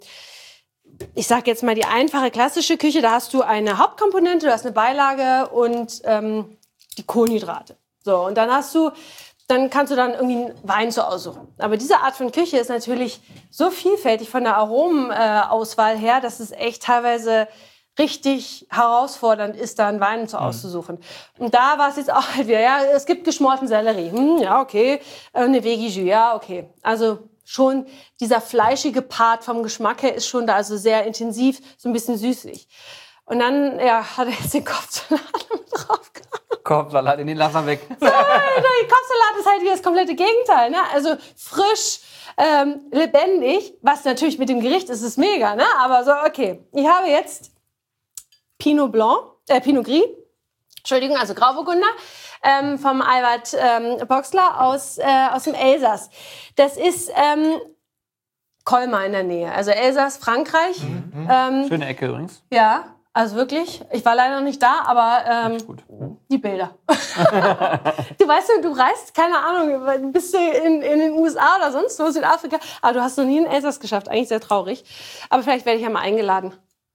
ich sag jetzt mal die einfache klassische Küche, da hast du eine Hauptkomponente, du hast eine Beilage und ähm, die Kohlenhydrate. So, und dann hast du, dann kannst du dann irgendwie einen Wein so aussuchen. Aber diese Art von Küche ist natürlich so vielfältig von der Aromenauswahl äh, Auswahl her, dass es echt teilweise richtig herausfordernd ist, da einen Wein zu auszusuchen. Und da war es jetzt auch halt wieder, ja, es gibt geschmorten Sellerie. Hm, ja, okay. Äh, Eine Veggie, ja, okay. Also schon dieser fleischige Part vom Geschmack her ist schon da, also sehr intensiv, so ein bisschen süßlich. Und dann, ja, hat er jetzt den Kopfsalat mit drauf gehabt. Kopfsalat, den lassen wir weg. Der Kopfsalat ist halt wie das komplette Gegenteil, ne? Also frisch, ähm, lebendig, was natürlich mit dem Gericht ist, ist mega, ne? Aber so, okay. Ich habe jetzt Pinot Blanc, äh, Pinot Gris, Entschuldigung, also Grauburgunder, ähm, vom Albert ähm, Boxler aus, äh, aus dem Elsass. Das ist ähm, Colmar in der Nähe, also Elsass, Frankreich. Mhm. Ähm, Schöne Ecke übrigens. ja, also wirklich. Ich war leider noch nicht da, aber ähm, Gut. die Bilder. Du weißt, du reist, keine Ahnung, bist du in, in den U S A oder sonst wo, Südafrika, aber du hast noch nie in Elsass geschafft. Eigentlich sehr traurig. Aber vielleicht werde ich ja mal eingeladen.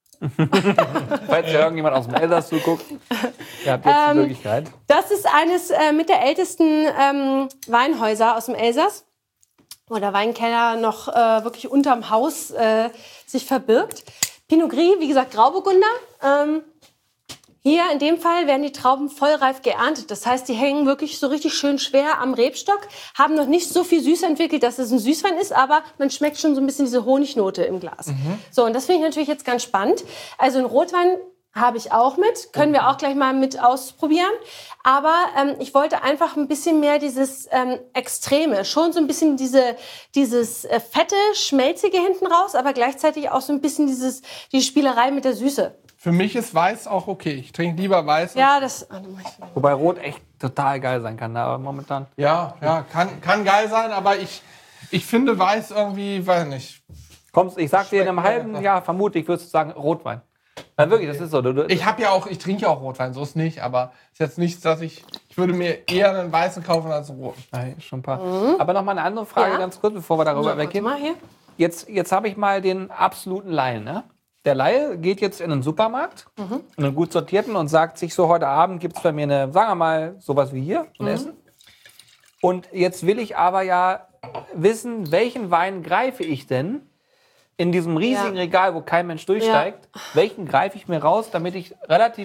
Falls ja irgendjemand aus dem Elsass zuguckt, ihr habt jetzt die Ähm, Möglichkeit. Das ist eines äh, mit der ältesten ähm, Weinhäuser aus dem Elsass, wo der Weinkeller noch äh, wirklich unterm Haus äh, sich verbirgt. Pinot Gris, wie gesagt, Grauburgunder. Ähm, hier in dem Fall werden die Trauben vollreif geerntet. Das heißt, die hängen wirklich so richtig schön schwer am Rebstock, haben noch nicht so viel Süße entwickelt, dass es ein Süßwein ist, aber man schmeckt schon so ein bisschen diese Honignote im Glas. So, und das finde ich natürlich jetzt ganz spannend. Also ein Rotwein habe ich auch mit, können wir auch gleich mal mit ausprobieren. Aber ähm, ich wollte einfach ein bisschen mehr dieses ähm, Extreme, schon so ein bisschen diese, dieses äh, fette, schmelzige hinten raus, aber gleichzeitig auch so ein bisschen dieses, die Spielerei mit der Süße. Für mich ist Weiß auch okay. Ich trinke lieber Weiß. Ja, das... Ah, du machst- Wobei Rot echt total geil sein kann, aber momentan. Ja, ja, kann, kann geil sein, aber ich, ich finde Weiß irgendwie, weiß nicht. Kommst, ich sag dir in einem Schmeckt mir halben einfach. Jahr, vermutlich würdest du sagen Rotwein. Ja, wirklich, das ist so. Du, du, Ich habe ja auch, ich trinke ja auch Rotwein, so ist nicht, aber ist jetzt nichts, dass ich, ich würde mir eher einen Weißen kaufen als einen Roten. Nein, schon ein paar. Aber noch mal eine andere Frage, Ja. ganz kurz, bevor wir darüber So, warte weggehen. mal hier. Jetzt, jetzt habe ich mal den absoluten Laien. Ne? Der Laie geht jetzt in einen Supermarkt, in einen gut sortierten, und sagt sich so, heute Abend gibt es bei mir eine, sagen wir mal, sowas wie hier, ein Essen. Und jetzt will ich aber ja wissen, welchen Wein greife ich denn in diesem riesigen Ja. Regal, wo kein Mensch durchsteigt, welchen greife ich mir raus, damit ich relativ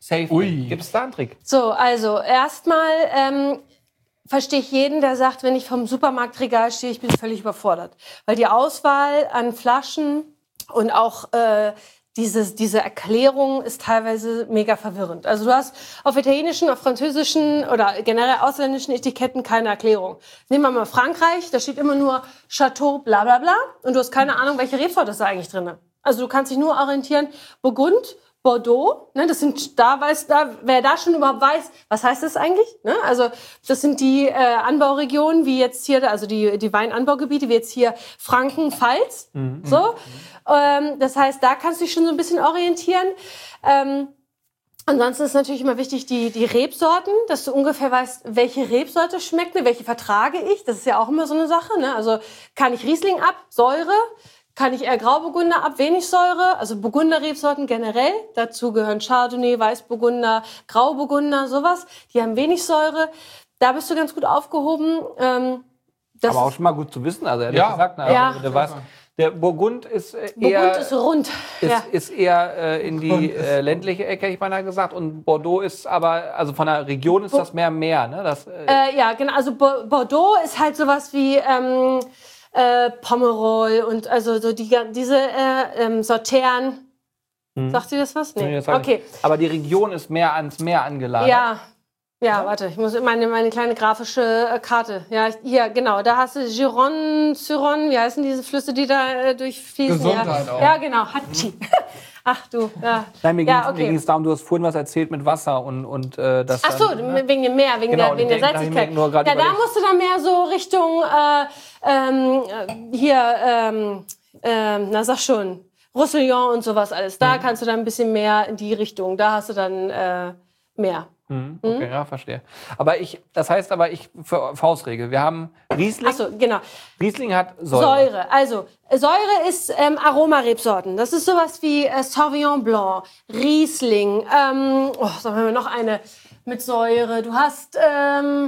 safe. Ui. Gibt es da einen Trick? So, also erstmal ähm, verstehe ich jeden, der sagt, wenn ich vom Supermarktregal stehe, ich bin völlig überfordert. Weil die Auswahl an Flaschen und auch äh, dieses, diese Erklärung ist teilweise mega verwirrend. Also du hast auf italienischen, auf französischen oder generell ausländischen Etiketten keine Erklärung. Nehmen wir mal Frankreich, da steht immer nur Chateau bla bla bla und du hast keine Ahnung, welche Rebsorte ist da eigentlich drin. Also du kannst dich nur orientieren, Burgund, Bordeaux, ne, das sind, da weiß, da, wer da schon überhaupt weiß, was heißt das eigentlich, ne? Also, das sind die, äh, Anbauregionen, wie jetzt hier, also die, die Weinanbaugebiete, wie jetzt hier Franken, Pfalz, mhm. so. Ähm, das heißt, da kannst du dich schon so ein bisschen orientieren. Ähm, ansonsten ist natürlich immer wichtig, die, die Rebsorten, dass du ungefähr weißt, welche Rebsorte schmeckt mir, welche vertrage ich, das ist ja auch immer so eine Sache, ne? Also, kann ich Riesling ab, Säure? Kann ich eher Grauburgunder ab, wenig Säure, also Burgunder-Rebsorten generell. Dazu gehören Chardonnay, Weißburgunder, Grauburgunder, sowas. Die haben wenig Säure. Da bist du ganz gut aufgehoben. Ähm, das Aber auch schon mal gut zu wissen, also ehrlich Ja. gesagt. Na, Ja. also, der, weiß, der Burgund ist äh, Burgund eher, ist rund. ist, ja. ist eher äh, in die äh, ländliche Ecke, hätte ich beinahe gesagt. Und Bordeaux ist aber, also von der Region ist Bo- das mehr Meer. Ne? Das, äh, Äh, ja, genau. Also Bo- Bordeaux ist halt sowas wie ähm, äh, Pomerol und also so die, diese äh, ähm, Sortern. Hm. Sagt ihr das was? Nee, Nee. das sag ich Okay. nicht. Aber die Region ist mehr ans Meer angelagert. Ja. Ja, warte, ich muss meine, meine kleine grafische äh, Karte. Ja, ich- hier, genau, da hast du Gironde, Suron, wie heißen diese Flüsse, die da äh, durchfließen? Gesundheit ja. auch. Ja, genau, Hatschi. Ach du, ja. Nein, mir ging ja, es okay. darum, du hast vorhin was erzählt mit Wasser und, und äh, das. Ach so, dann, ne? wegen dem Meer, wegen Genau, der, wegen ich der denk- Salzigkeit. ich denk nur grad Ja, da überlegt. musst du dann mehr so Richtung, äh, ähm, äh, hier, ähm, ähm, na sag schon, Roussillon und sowas alles. Da Mhm. kannst du dann ein bisschen mehr in die Richtung. Da hast du dann äh, mehr. Mhm, okay, ja, verstehe. Aber ich, das heißt aber, ich, für Faustregel, wir haben Riesling. Ach so, genau. Riesling hat Säure. Säure. Also, Säure ist ähm, Aromarebsorten. Das ist sowas wie äh, Sauvignon Blanc, Riesling. Ähm, oh, sagen wir mal noch eine mit Säure. Du hast, ähm,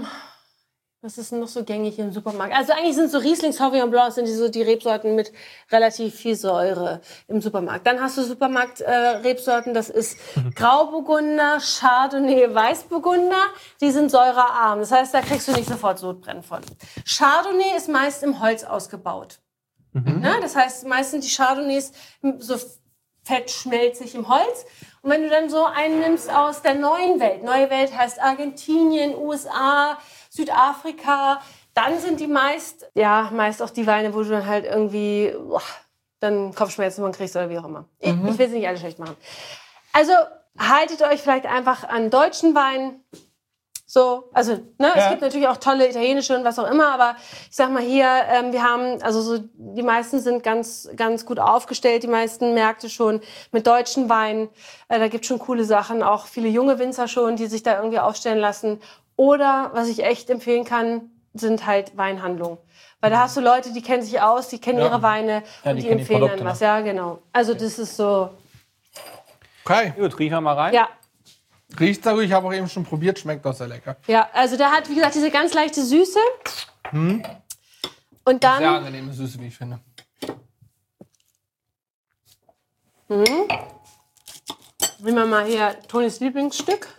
was ist denn noch so gängig im Supermarkt? Also eigentlich sind so Riesling, Sauvignon Blanc sind die, so die Rebsorten mit relativ viel Säure im Supermarkt. Dann hast du Supermarkt-Rebsorten, äh, Rebsorten, das ist Grauburgunder, Chardonnay, Weißburgunder. Die sind säurearm. Das heißt, da kriegst du nicht sofort Sodbrennen von. Chardonnay ist meist im Holz ausgebaut. Mhm. Ne? Das heißt, meist sind die Chardonnays so fettschmelzig im Holz. Und wenn du dann so einen nimmst aus der neuen Welt, neue Welt heißt Argentinien, U S A, Südafrika, dann sind die meist, ja, meist auch die Weine, wo du dann halt irgendwie boah, dann Kopfschmerzen von kriegst oder wie auch immer. Ich, Mhm. ich will sie nicht alle schlecht machen. Also haltet euch vielleicht einfach an deutschen Weinen. So, also, ne, es Ja. gibt natürlich auch tolle italienische und was auch immer, aber ich sag mal hier, ähm, wir haben, also so, die meisten sind ganz, ganz gut aufgestellt, die meisten Märkte schon mit deutschen Weinen. Äh, da gibt es schon coole Sachen, auch viele junge Winzer schon, die sich da irgendwie aufstellen lassen. Oder, was ich echt empfehlen kann, sind halt Weinhandlungen. Weil da hast du Leute, die kennen sich aus, die kennen Ja. ihre Weine Ja, und die die, kennen die empfehlen Produkte, dann was. Ja, genau. Also das ist so, Okay. Gut, riechen wir mal rein. ja. Riecht sehr gut, ich habe auch eben schon probiert, schmeckt auch sehr lecker. Ja, also der hat, wie gesagt, diese ganz leichte Süße. Und Sehr dann, angenehme Süße, wie ich finde. nehmen wir mal hier Tonis Lieblingsstück.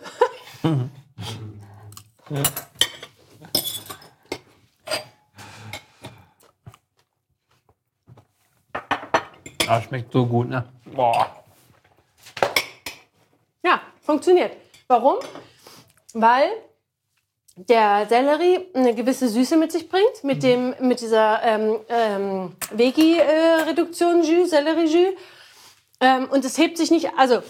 Ah, schmeckt so gut, ne? Boah. Ja, funktioniert. Warum? Weil der Sellerie eine gewisse Süße mit sich bringt, mit, dem, mit dieser ähm, ähm, Vegi-Reduktion Jus, Sellerie-Jus. Ähm, und es hebt sich nicht, also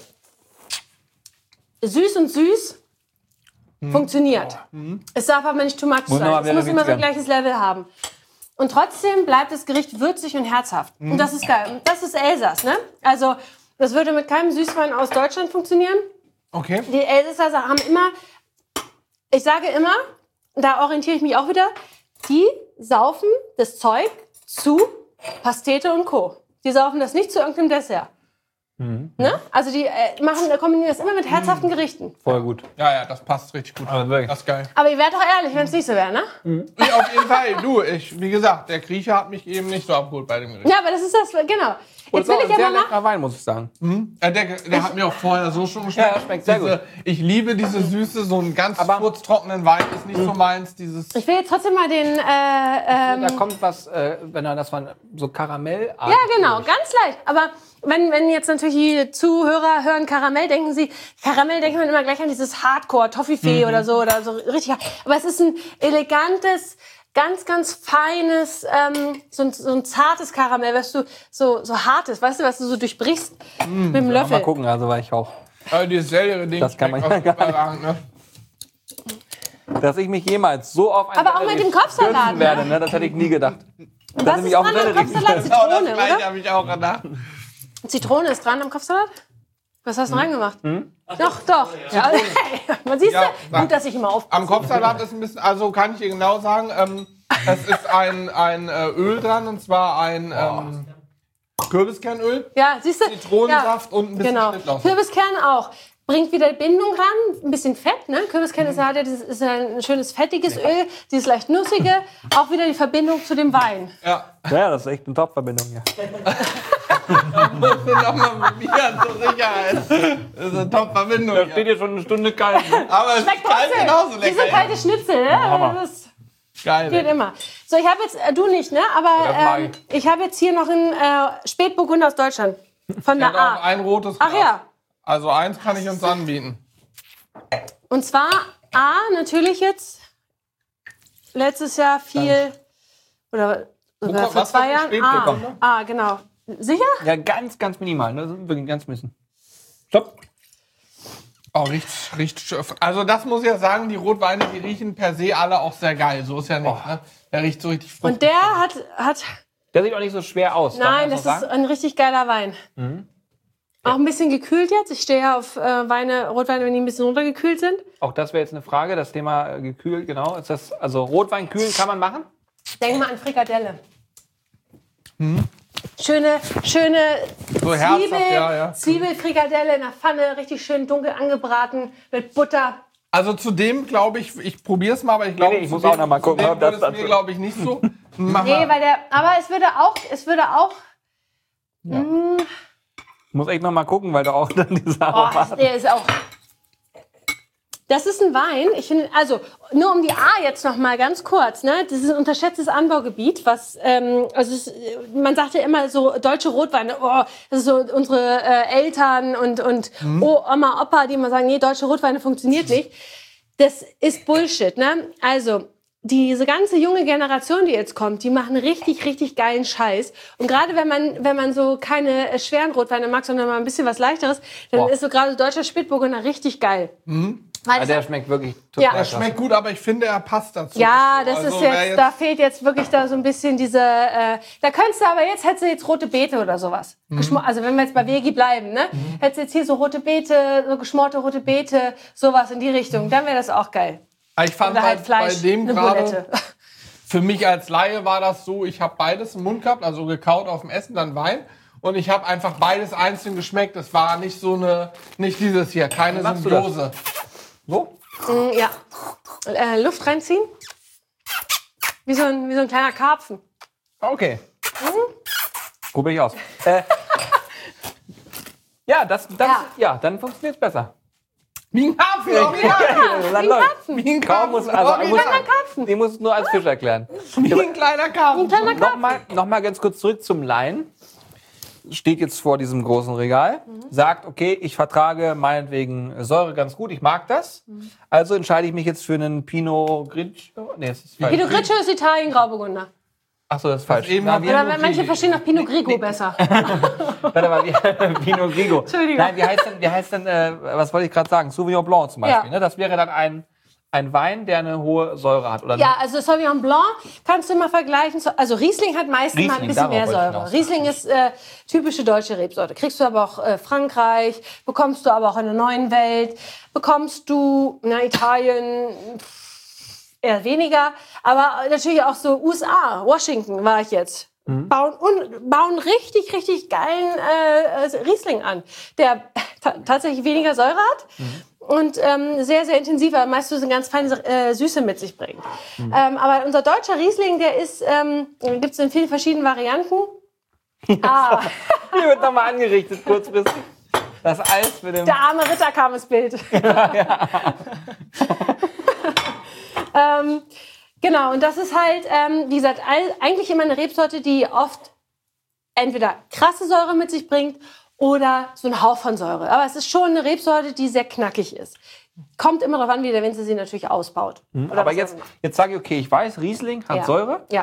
süß und süß funktioniert. Es darf aber nicht too much Muss noch mal sein. Es muss wieder immer so winziger. gleiches Level haben. Und trotzdem bleibt das Gericht würzig und herzhaft. Und das ist geil. Und das ist Elsass, ne? Also, das würde mit keinem Süßwein aus Deutschland funktionieren. Okay. Die Elsässer haben immer, ich sage immer, da orientiere ich mich auch wieder, die saufen das Zeug zu Pastete und Co. Die saufen das nicht zu irgendeinem Dessert. Ne? Also die äh, machen, kombinieren das immer mit herzhaften Gerichten. Voll gut. Ja, ja, das passt richtig gut. Also wirklich. Das ist geil. Aber ihr wärt doch ehrlich, wenn es nicht so wäre, ne? Ja, auf jeden Fall. Du, ich, wie gesagt, der Grieche hat mich eben nicht so abgeholt bei dem Gericht. Ja, aber das ist das, genau. Und Jetzt will es ich ist auch ein sehr aber mal... leckerer Wein, muss ich sagen. Mhm. Ja, der, der hat mir auch vorher so schon geschmeckt. Ja, das schmeckt sehr diese, Ich liebe diese Süße, so einen ganz Aber- furztrockenen Wein ist nicht so meins. Dieses Ich will jetzt trotzdem mal den... Äh, ähm, Da kommt was, äh, wenn er das war so Karamell. ja, genau, ganz leicht. Aber wenn, wenn jetzt natürlich die Zuhörer hören Karamell, denken sie, Karamell denkt man immer gleich an dieses Hardcore, Toffifee oder so, oder so richtig. Aber es ist ein elegantes, ganz, ganz feines, ähm, so, ein, so ein zartes Karamell, weißt du, so, so hartes, weißt du, was du so durchbrichst mit dem Ja, Löffel. mal gucken, also weil ich auch. äh, dieses Sellerie-Ding. Das kann man schmeckt ja auch gar nicht. überragend, ne? Dass ich mich jemals so auf ein Aber auch mit dem Kopfsalat, stürzen ne? werde, ne? Das hätte ich nie gedacht. Was sind ist nämlich auch dran am Sellerie. Kopfsalat? Genau, Zitrone, das Gleiche oder? habe ich auch gedacht. Zitrone ist dran am Kopfsalat? Was hast du hm. reingemacht? Hm? Doch, doch. Ja. Man sieht Ja, ja, gut, dass ich immer aufpasse. Am Kopfsalat ist ein bisschen, also kann ich dir genau sagen, ähm, es ist ein, ein äh, Öl dran, und zwar ein ähm, Kürbiskernöl, Ja, siehst du? Zitronensaft und ein bisschen genau. Schnittlauch. Kürbiskern auch. Bringt wieder Bindung ran, ein bisschen Fett. Ne? Kürbiskern ist, ja, das ist ein schönes fettiges Öl, dieses leicht nussige. Auch wieder die Verbindung zu dem Wein. Ja, Ja, das ist echt eine Top-Verbindung, ja. musst du noch mal probieren, zur Sicherheit. Das ist eine Top-Verbindung. Da steht Ja. hier schon eine Stunde kalt. Ne? Aber es Schmeckt ist kalt trotzdem. genauso Diese lecker. kalte Schnitzel, ne? Das ist, Geil. geht ey. immer. So, ich habe jetzt, äh, du nicht, ne? das mag Aber ähm, ich habe jetzt hier noch einen äh, Spätburgunder aus Deutschland. Von Ich der hätte auch A. ein rotes Ach Glas. ja. Also eins kann ich uns anbieten. Und zwar A, natürlich jetzt letztes Jahr viel, oder sogar Wo- vor was zwei kommt Jahren. spät A, bekommen? A, genau. Sicher? Ja, ganz, ganz minimal. Ne? Das ist wirklich ganz bisschen. Stopp. Oh, riecht, riecht schön. Also das muss ich ja sagen, die Rotweine, die riechen per se alle auch sehr geil. So ist ja nicht, ne? Der riecht so richtig fruchtig. Und der hat, hat Der sieht auch nicht so schwer aus. darf man nein, das so ist sagen? ein richtig geiler Wein. Auch ein bisschen gekühlt jetzt. Ich stehe ja auf äh, Weine, Rotweine, wenn die ein bisschen runtergekühlt sind. Auch das wäre jetzt eine Frage, das Thema äh, gekühlt, genau. Ist das, also Rotwein kühlen kann man machen? Denk mal an Frikadelle. Schöne, schöne So herzhaft, Zwiebel, ja, ja. Zwiebelfrikadelle in der Pfanne, richtig schön dunkel angebraten mit Butter. Also zudem glaube ich, ich probiere es mal, aber ich glaube, Nee, nee, ich muss auch noch mal gucken, ob das das ist mir dazu- glaube ich nicht so. Mach Nee, mal. weil der, aber es würde auch, es würde auch, Ich muss echt noch mal gucken, weil du auch dann diese oh, Aromaten... der ist auch. Das ist ein Wein. Ich finde, also nur um die A jetzt noch mal ganz kurz. Ne, das ist ein unterschätztes Anbaugebiet, was ähm, also es, man sagt ja immer so deutsche Rotweine. Oh, das ist so unsere äh, Eltern und und oh, Oma, Opa, die immer sagen, nee, deutsche Rotweine funktioniert nicht. Das ist Bullshit. Ne, also diese ganze junge Generation, die jetzt kommt, die machen richtig, richtig geilen Scheiß. Und gerade wenn man, wenn man so keine äh, schweren Rotweine mag, sondern mal ein bisschen was Leichteres, dann Boah. ist so gerade deutscher Spätburgunder richtig geil. Weil Ja, es- der schmeckt wirklich Ja. total Er klasse. schmeckt gut, aber ich finde, er passt dazu. ja, das Also, ist wer jetzt, da fehlt jetzt wirklich da so ein bisschen diese, äh, da könntest du aber jetzt, hättest du jetzt rote Beete oder sowas. Geschmo- Also wenn wir jetzt bei Vegi bleiben, ne? Hättest du jetzt hier so rote Beete, so geschmorte rote Beete, sowas in die Richtung, dann wäre das auch geil. Ich fand Oder halt bei, Fleisch, bei dem eine gerade, Bulette. für mich als Laie war das so, ich habe beides im Mund gehabt, also gekaut auf dem Essen, dann Wein. Und ich habe einfach beides einzeln geschmeckt. Es war nicht so eine, nicht dieses hier, keine machst du das? Symbiose. So? Mm, ja. Äh, Luft reinziehen. Wie so ein, wie so ein kleiner Karpfen. Okay. Probier ich aus. Äh, ja, das, das, Ja. ja. dann funktioniert es besser. Wie ein Karpfen, original. Dann wie ein läuft's. Karpfen. Wie ein Kaum Karpfen, muss, also, ich muss, original. Karpfen. ich muss es nur als Fisch erklären. Wie ein kleiner Karpfen. Ein kleiner Karpfen. Nochmal noch mal ganz kurz zurück zum Laien. Steht jetzt vor diesem großen Regal, sagt, okay, ich vertrage meinetwegen Säure ganz gut, ich mag das. Also entscheide ich mich jetzt für einen Pinot Grigio. Nee, das ist falsch. Pinot Grigio ist Italien, Grauburgunder. Achso, das ist falsch. eben Na, hat- wie, Oder Pinot manche Grigio. verstehen noch Pinot Grigio besser. warte mal, wie, Pinot Grigio. Entschuldigung. Nein, wie heißt denn, wie heißt denn äh, was wollte ich gerade sagen? Sauvignon Blanc zum Beispiel. Ja. Ne? Das wäre dann ein, ein Wein, der eine hohe Säure hat. Oder Ja, also Sauvignon Blanc kannst du immer vergleichen. zu- Also Riesling hat meistens mal ein Riesling, bisschen mehr darauf wollte ich Säure. hinaus. Riesling ist äh, typische deutsche Rebsorte. Kriegst du aber auch äh, Frankreich, bekommst du aber auch in der neuen Welt, bekommst du na, Italien pff, eher weniger, aber natürlich auch so U S A, Washington war ich jetzt. Bauen, und, bauen richtig, richtig geilen äh, äh, Riesling an, der ta tatsächlich weniger Säure hat. Und ähm, sehr, sehr intensiver, meist so eine ganz feine äh, Süße mit sich bringt. Ähm, aber unser deutscher Riesling, der ist, ähm, gibt es in vielen verschiedenen Varianten. Ah, Hier wird nochmal angerichtet, kurzfristig. Das Eis mit dem... der arme Ritter kam ins Bild. ähm, genau, und das ist halt, ähm, wie gesagt, all, eigentlich immer eine Rebsorte, die oft entweder krasse Säure mit sich bringt oder so ein Hauch von Säure. Aber es ist schon eine Rebsorte, die sehr knackig ist. Kommt immer darauf an, wie der Winzer sie natürlich ausbaut. Mhm, Oder aber was jetzt, er macht. jetzt sage ich, okay, ich weiß, Riesling hat Ja. Säure. Ja.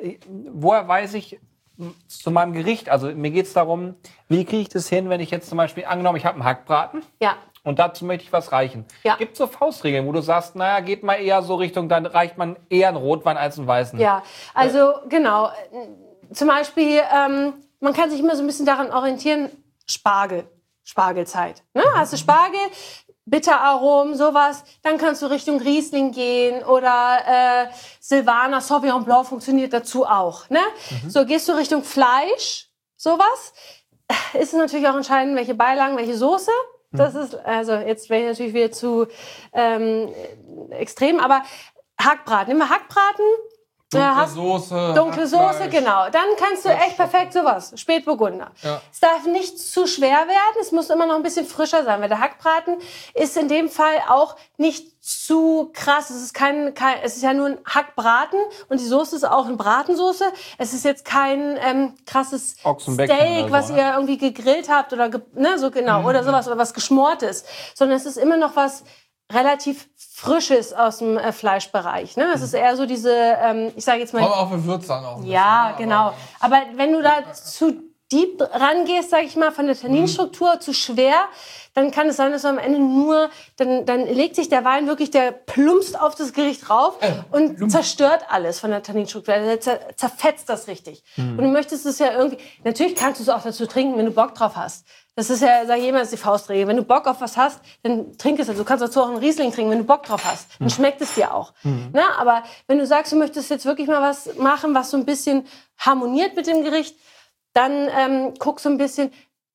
Woher weiß ich m, zu meinem Gericht? Also mir geht es darum, wie kriege ich das hin, wenn ich jetzt zum Beispiel, angenommen, ich habe einen Hackbraten Ja. und dazu möchte ich was reichen. Ja. Gibt es so Faustregeln, wo du sagst, naja, geht mal eher so Richtung, dann reicht man eher einen Rotwein als einen weißen? Ja, also genau. Zum Beispiel, ähm, man kann sich immer so ein bisschen daran orientieren, Spargel, Spargelzeit. Ne? Hast du Spargel, Bitteraromen, sowas, dann kannst du Richtung Riesling gehen oder äh, Silvaner, Sauvignon Blanc funktioniert dazu auch. Ne? Mhm. So, gehst du Richtung Fleisch, sowas, ist es natürlich auch entscheidend, welche Beilagen, welche Soße. Das ist, also jetzt wäre ich natürlich wieder zu ähm, extrem, aber Hackbraten, nimm mal Hackbraten. Dunkle Ja, hast- Soße. Dunkle Soße, Hackfleisch. genau. Dann kannst du echt perfekt sowas. Spätburgunder. Ja. Es darf nicht zu schwer werden. Es muss immer noch ein bisschen frischer sein, weil der Hackbraten ist in dem Fall auch nicht zu krass. Es ist kein, kein es ist ja nur ein Hackbraten und die Soße ist auch eine Bratensoße. Es ist jetzt kein ähm, krasses Ochsenbecken Steak, oder was so, ne? ihr irgendwie gegrillt habt oder ge ne, so genau oder sowas oder was Geschmortes, sondern es ist immer noch was relativ Frisches aus dem äh, Fleischbereich. Ne? Es ist eher so diese, ähm, ich sage jetzt mal, Aber auch für Würz dann auch. ein ja, bisschen, genau. Aber wenn du da zu deep rangehst, sag ich mal, von der Tanninstruktur Mhm. zu schwer, dann kann es sein, dass du am Ende nur, dann, dann legt sich der Wein wirklich, der plumpst auf das Gericht drauf und zerstört alles von der Tanninstruktur. Also der zer zerfetzt das richtig. Mhm. Und du möchtest es ja irgendwie, natürlich kannst du es auch dazu trinken, wenn du Bock drauf hast. Das ist ja, sag ich immer, das ist die Faustregel. Wenn du Bock auf was hast, dann trink es. Also du kannst dazu auch einen Riesling trinken, wenn du Bock drauf hast. Dann schmeckt es dir auch. Na, aber wenn du sagst, du möchtest jetzt wirklich mal was machen, was so ein bisschen harmoniert mit dem Gericht, dann ähm, guck so ein bisschen,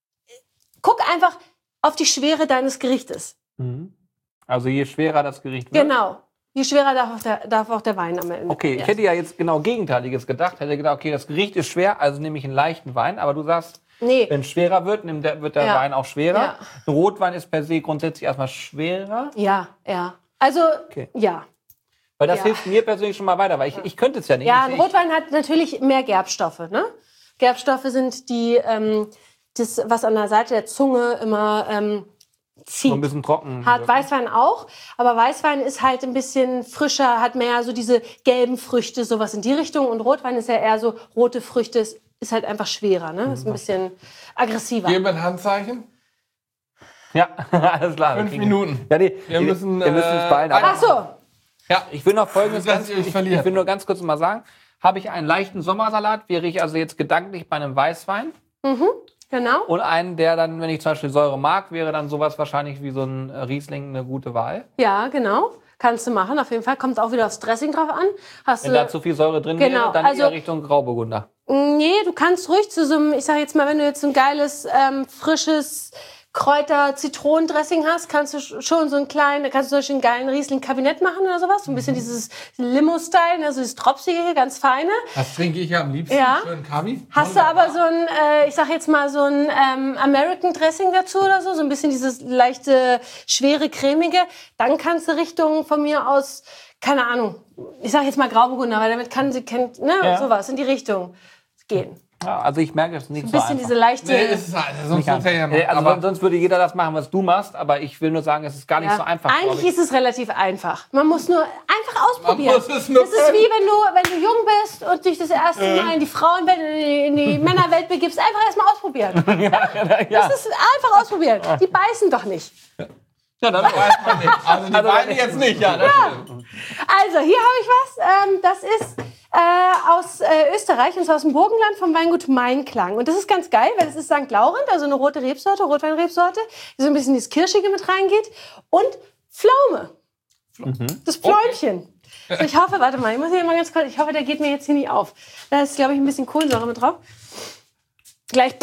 guck einfach auf die Schwere deines Gerichtes. Also je schwerer das Gericht wird. Genau. Je schwerer darf auch der, darf auch der Wein am Ende. Okay, ich hätte ja jetzt genau Gegenteiliges gedacht. Hätte gedacht, okay, das Gericht ist schwer, also nehme ich einen leichten Wein. Aber du sagst, Nee. wenn es schwerer wird, nimmt der, wird der Ja. Wein auch schwerer. Ja. Ein Rotwein ist per se grundsätzlich erstmal schwerer. Ja, ja. Also, Okay. ja. Weil das Ja. hilft mir persönlich schon mal weiter, weil ich, ich könnte es ja nicht. Ja, ich, ein Rotwein hat natürlich mehr Gerbstoffe. Ne? Gerbstoffe sind die, ähm, das, was an der Seite der Zunge immer ähm, zieht. so ein bisschen trocken. Hat Weißwein auch, aber Weißwein ist halt ein bisschen frischer, hat mehr so diese gelben Früchte, sowas in die Richtung. Und Rotwein ist ja eher so rote Früchte, ist, ist halt einfach schwerer, ne? Ist ein bisschen aggressiver. Geben wir ein Handzeichen. Ja, alles klar. wir Fünf kriegen- Minuten. Ja, nee, Wir müssen, wir müssen äh, uns beeilen. weiter- Aber Ach so, Ja, ich will noch Folgendes Dass ganz, ihr euch ich, verliert. ich will nur ganz kurz mal sagen. Habe ich einen leichten Sommersalat, wäre ich also jetzt gedanklich bei einem Weißwein. genau. Und einen, der dann, wenn ich zum Beispiel Säure mag, wäre dann sowas wahrscheinlich wie so ein äh, Riesling eine gute Wahl. Ja, genau. Kannst du machen, auf jeden Fall. Kommt auch wieder aufs Dressing drauf an. Hast Wenn du, da zu viel Säure drin Genau, wäre, dann also- eher Richtung Grauburgunder. Nee, du kannst ruhig zu so einem, ich sag jetzt mal, wenn du jetzt ein geiles, ähm, frisches Kräuter-Zitronendressing hast, kannst du sch- schon so einen kleinen, da kannst du zum Beispiel einen geilen Riesling-Kabinett machen oder sowas. So ein bisschen dieses Limo-Style, also dieses Tropfige, ganz feine. das trinke ich ja am liebsten. Ja. Schön Kavi. Hast du aber so ein, äh, ich sag jetzt mal, so ein ähm, American Dressing dazu oder so, so ein bisschen dieses leichte, schwere, cremige, dann kannst du Richtung von mir aus, keine Ahnung, ich sag jetzt mal Grauburgunder, weil damit kann sie, kennt, ne, Ja. sowas in die Richtung gehen. Ja, also ich merke, es ist nicht Ein so bisschen einfach. diese leichte... Nee, ist es halt. Sonst Nicht muss er ja einfach. machen. Also Aber sonst würde jeder das machen, was du machst, aber ich will nur sagen, es ist gar nicht Ja. so einfach. glaub Eigentlich ich. ist es relativ einfach. Man muss nur einfach ausprobieren. muss es nur das ist wie wenn du, wenn du jung bist und dich das erste Mal in die Frauenwelt, in die, in die Männerwelt begibst. Einfach erstmal ausprobieren. ja. Das ist einfach ausprobieren. Die beißen doch nicht. Ja, dann weiß man nicht. Also die Also beiden dann- jetzt nicht, ja. Das stimmt. Also, hier habe ich was. Ähm, das ist äh, aus äh, Österreich, und zwar aus dem Burgenland vom Weingut Meinklang. Und das ist ganz geil, weil das ist Sankt Laurent, also eine rote Rebsorte, Rotweinrebsorte, die so ein bisschen dieses Kirschige mit reingeht. Und Pflaume. Das Pfläumchen. So, ich hoffe, warte mal, ich muss hier mal ganz kurz, ich hoffe, der geht mir jetzt hier nicht auf. Da ist, glaube ich, ein bisschen Kohlensäure mit drauf. Gleich.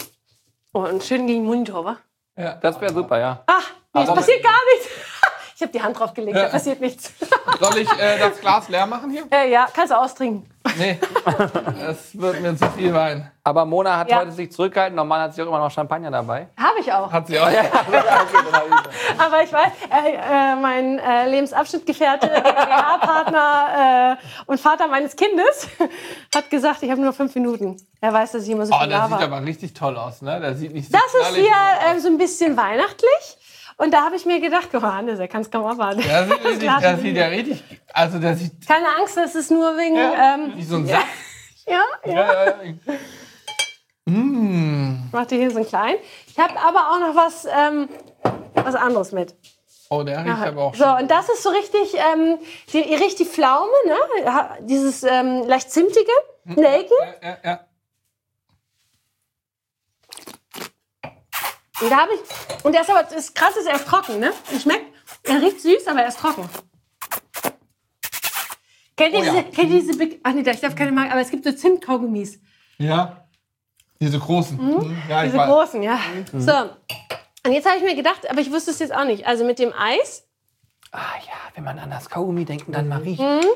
Oh, und schön gegen den Monitor, wa? Das wäre super, ja. Ach, nee, es Aber- passiert gar nichts. Ich habe die Hand drauf gelegt, da passiert nichts. Soll ich äh, das Glas leer machen hier? äh, ja, kannst du austrinken. Nee, das wird mir zu viel Wein. Aber Mona hat Ja. heute sich zurückgehalten. Normal hat sie auch immer noch Champagner dabei. Habe ich auch. Hat sie auch. Aber ich weiß, äh, äh, mein äh, Lebensabschnittgefährte, G B H-Partner äh, und Vater meines Kindes hat gesagt, ich habe nur fünf Minuten. Er weiß, dass ich immer so Oh, viel der sieht laber. aber richtig toll aus, ne? Der sieht nicht so Das ist knallig hier aus. äh, so ein bisschen weihnachtlich. Und da habe ich mir gedacht, oh, Hannes, er kann es kaum abwarten. Der sieht, richtig, Glas der ist sieht ja richtig. Also, der sieht. Keine Angst, das ist nur wegen... Ja, Ähm, wie so ein Saft. ja, ja. Ja, ja, ja. Mm. Ich mache dir hier so einen kleinen. Ich habe aber auch noch was, ähm, was anderes mit. Oh, der riecht aber auch So, schon. und das ist so richtig, ähm, die, richtig Pflaume, ne? Ja, dieses ähm, leicht zimtige, Nelken. Ja, ja, ja. Und da habe ich, und der ist aber, das Krasse ist, er ist trocken, ne? Und schmeckt, er riecht süß, aber er ist trocken. Kennt ihr Oh ja. diese, kennt ihr diese Big, ach nee, ich darf keine Marke, aber es gibt so Zimtkaugummis. Ja. Diese großen. Mhm. Ja, ich Diese weiß. großen, ja. So. Und jetzt habe ich mir gedacht, aber ich wusste es jetzt auch nicht. Also mit dem Eis. Ah ja, wenn man an das Kaugummi denkt und dann mal riecht. Mhm.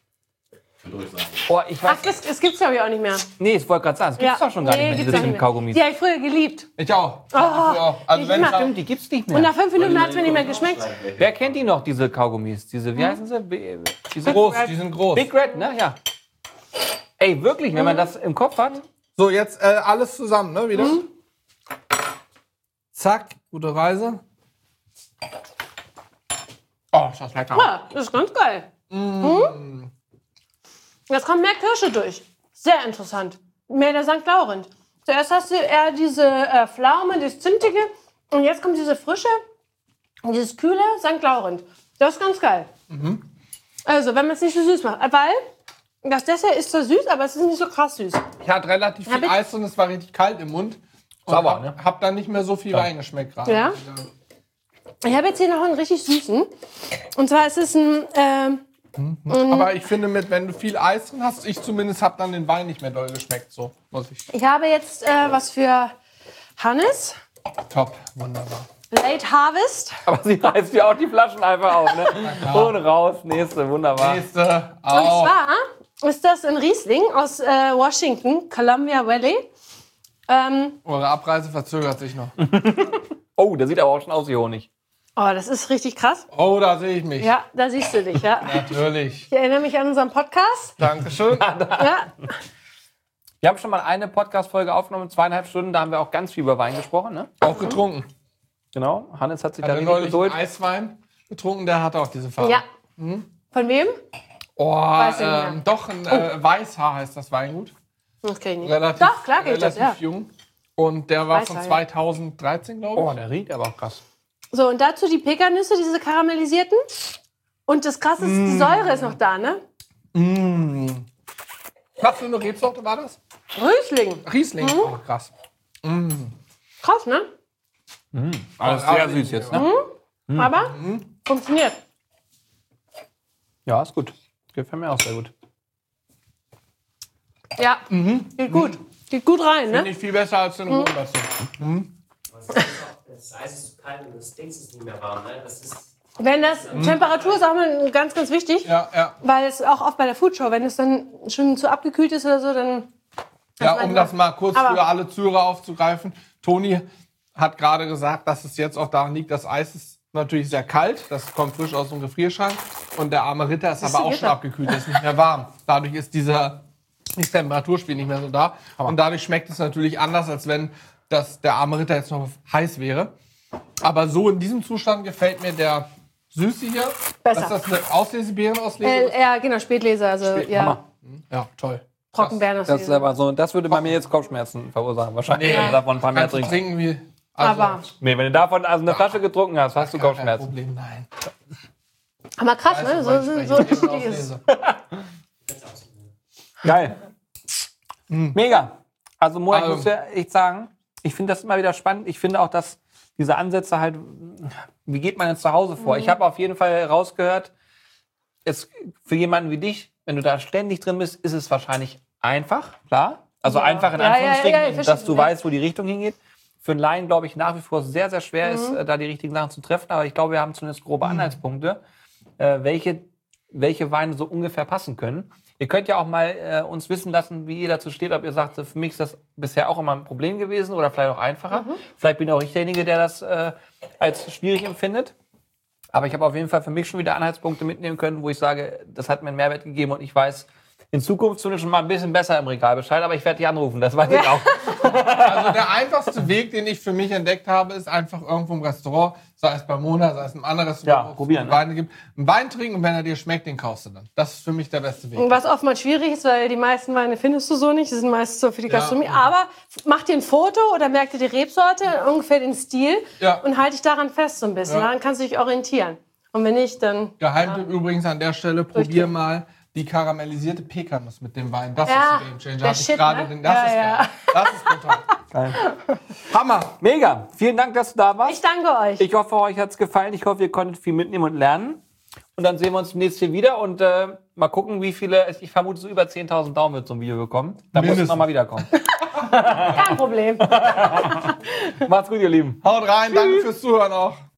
Oh, ich weiß. Ach, das, das gibt's glaube ich auch nicht mehr. Nee, ich wollte gerade sagen, es gibt's doch schon gar nicht mehr, gibt's diese auch nicht mehr. Kaugummis. Die habe ich früher geliebt. Ich auch. Oh, auch. Also, ich wenn immer. ich Stimmt, die gibt's nicht mehr. Und nach fünf Minuten hat es mir nicht mehr geschmeckt. Wer kennt die noch, diese Kaugummis? Diese, wie heißen sie? B- Diese groß, die sind groß. Big Red, ne? Ja. Ey, wirklich, wenn man das im Kopf hat. So, jetzt äh, alles zusammen, ne? Wieder. Zack, gute Reise. Oh, ist das lecker. Ja, das ist ganz geil. Mhm. Jetzt kommt mehr Kirsche durch. Sehr interessant. Mehr der Sankt Laurent. Zuerst hast du eher diese äh, Pflaume, das Zimtige. Und jetzt kommt diese frische, dieses kühle Sankt Laurent. Das ist ganz geil. Also, wenn man es nicht so süß macht. Weil das Dessert ist zwar süß, aber es ist nicht so krass süß. Ich hatte relativ viel Hab ich- Eis und es war richtig kalt im Mund. Und Sauer, hab, ne? hab dann nicht mehr so viel Wein geschmeckt gerade. Ja? Ich habe jetzt hier noch einen richtig süßen. Und zwar ist es ein... ähm, Aber ich finde, mit, wenn du viel Eis drin hast, ich zumindest habe dann den Wein nicht mehr doll geschmeckt. So, muss ich. ich habe jetzt äh, was für Hannes. Top, wunderbar. Late Harvest. Aber sie reißt ja auch die Flaschen einfach auf, ne? Und raus, nächste, wunderbar. Nächste. Und Auch. zwar ist das ein Riesling aus äh, Washington, Columbia Valley. Ähm, Eure Abreise verzögert sich noch. Oh, der sieht aber auch schon aus wie Honig. oh, das ist richtig krass. Oh, da sehe ich mich. Ja, da siehst du dich, ja. Natürlich. Ich erinnere mich an unseren Podcast. Dankeschön. Ja, Wir haben schon mal eine Podcast-Folge aufgenommen, zweieinhalb Stunden, da haben wir auch ganz viel über Wein gesprochen, ne? Auch getrunken. Genau, Hannes hat sich Ich da habe richtig neulich geduld. Eiswein getrunken, der hat auch diese Farbe. ja. Von wem? Oh, Weiß ich nicht mehr. ähm, doch, ein äh, Weißhaar heißt das Weingut. Das kenn ich nicht. Relativ, Doch, klar kenn ich das, relativ ja. jung. Und der war Weißhaar, von ja. zweitausenddreizehn, glaube ich. Oh, der riecht aber auch krass. So, und dazu die Pekannüsse, diese karamellisierten. Und das Krasse ist, die Säure ist noch da, ne? Mm. Was für eine Rebsorte war das? Riesling. Riesling. Mhm. Oh, krass. Krass, ne? Alles sehr süß jetzt, ne? Aber funktioniert. Ja, ist gut. Gefällt mir auch sehr gut. Ja, geht gut. Geht gut rein, Finde ne? ich viel besser als den Mhm. Rum dazu. Das Eis ist zu kalt und das Dings ist nicht mehr warm. Ne? Das ist Wenn das, Temperatur ist auch mal ganz, ganz wichtig. Ja, ja. Weil es auch oft bei der Foodshow, wenn es dann schon zu abgekühlt ist oder so, dann... Ja, weiß um ich das noch. mal kurz Aber- für alle Zuhörer aufzugreifen. Toni hat gerade gesagt, dass es jetzt auch daran liegt, das Eis ist natürlich sehr kalt. Das kommt frisch aus dem Gefrierschrank. Und der arme Ritter ist Siehst aber du, auch geht schon doch. abgekühlt, der ist nicht mehr warm. Dadurch ist dieser das Temperaturspiel nicht mehr so da. Und dadurch schmeckt es natürlich anders, als wenn das, der arme Ritter jetzt noch heiß wäre. Aber so in diesem Zustand gefällt mir der Süße hier. Besser. Ist das eine Auslesebeerenauslese? Äh, ja, genau, Spätleser, also ja, Hammer. Ja, toll. Trockenbeeren aus Das, ist aber so, das würde bei mir jetzt Kopfschmerzen verursachen, wahrscheinlich, Nee. wenn du davon ein paar mehr Kannst du trinkst. trinken wie... Also, Aber, Nee, wenn du davon also eine Flasche getrunken hast, hast du gar kein Kopfschmerzen. Problem, nein. aber krass, ne? So, so, so unterschiedlich ist es. Geil. Mega. Also, Moa, ich Also- muss ja echt sagen, ich finde das immer wieder spannend. Ich finde auch, dass diese Ansätze halt, wie geht man jetzt zu Hause vor? Ich habe auf jeden Fall rausgehört, es, für jemanden wie dich, wenn du da ständig drin bist, ist es wahrscheinlich einfach, klar. Also Ja. einfach in Ja, ja, Anführungsstrichen, ja, ja, ich verstehe. dass du weißt, wo die Richtung hingeht. Für einen Laien, glaube ich, nach wie vor sehr, sehr schwer ist, äh, da die richtigen Sachen zu treffen. Aber ich glaube, wir haben zumindest grobe Anhaltspunkte, äh, welche, welche Weine so ungefähr passen können. Ihr könnt ja auch mal äh, uns wissen lassen, wie ihr dazu steht, ob ihr sagt, für mich ist das bisher auch immer ein Problem gewesen oder vielleicht auch einfacher. Mhm. Vielleicht bin auch ich derjenige, der das äh, als schwierig empfindet. Aber ich habe auf jeden Fall für mich schon wieder Anhaltspunkte mitnehmen können, wo ich sage, das hat mir einen Mehrwert gegeben und ich weiß in Zukunft zumindest schon mal ein bisschen besser im Regal Bescheid, aber ich werde dich anrufen, das weiß ich auch. Also der einfachste Weg, den ich für mich entdeckt habe, ist einfach irgendwo im Restaurant, sei es bei Mona, sei es ein anderes Ja, Restaurant, wo es probieren, ne? Weine gibt, einen Wein trinken und wenn er dir schmeckt, den kaufst du dann. Das ist für mich der beste Weg. Was oftmals schwierig ist, weil die meisten Weine findest du so nicht. Die sind meistens so für die Ja. Gastronomie. Aber mach dir ein Foto oder merk dir die Rebsorte, ungefähr den Stil Ja. und halt dich daran fest so ein bisschen. Ja. Dann kannst du dich orientieren. Und wenn nicht, dann... Geheimtipp übrigens an der Stelle, probier mal die karamellisierte Pekanuss mit dem Wein. Das Ja, ist ein Gamechanger. der Hab ich Shit, gerade ne? den- Das Ja, ist ja. geil. Das ist total. Geil. Hammer. Mega, vielen Dank, dass du da warst. Ich danke euch. Ich hoffe, euch hat es gefallen. Ich hoffe, ihr konntet viel mitnehmen und lernen. Und dann sehen wir uns demnächst hier wieder und äh, mal gucken, wie viele, ich vermute, so über zehntausend Daumen wird so ein Video bekommen. Da muss es Mindestens. nochmal wiederkommen. Kein Problem. Macht's gut, ihr Lieben. Haut rein. Danke fürs Zuhören auch.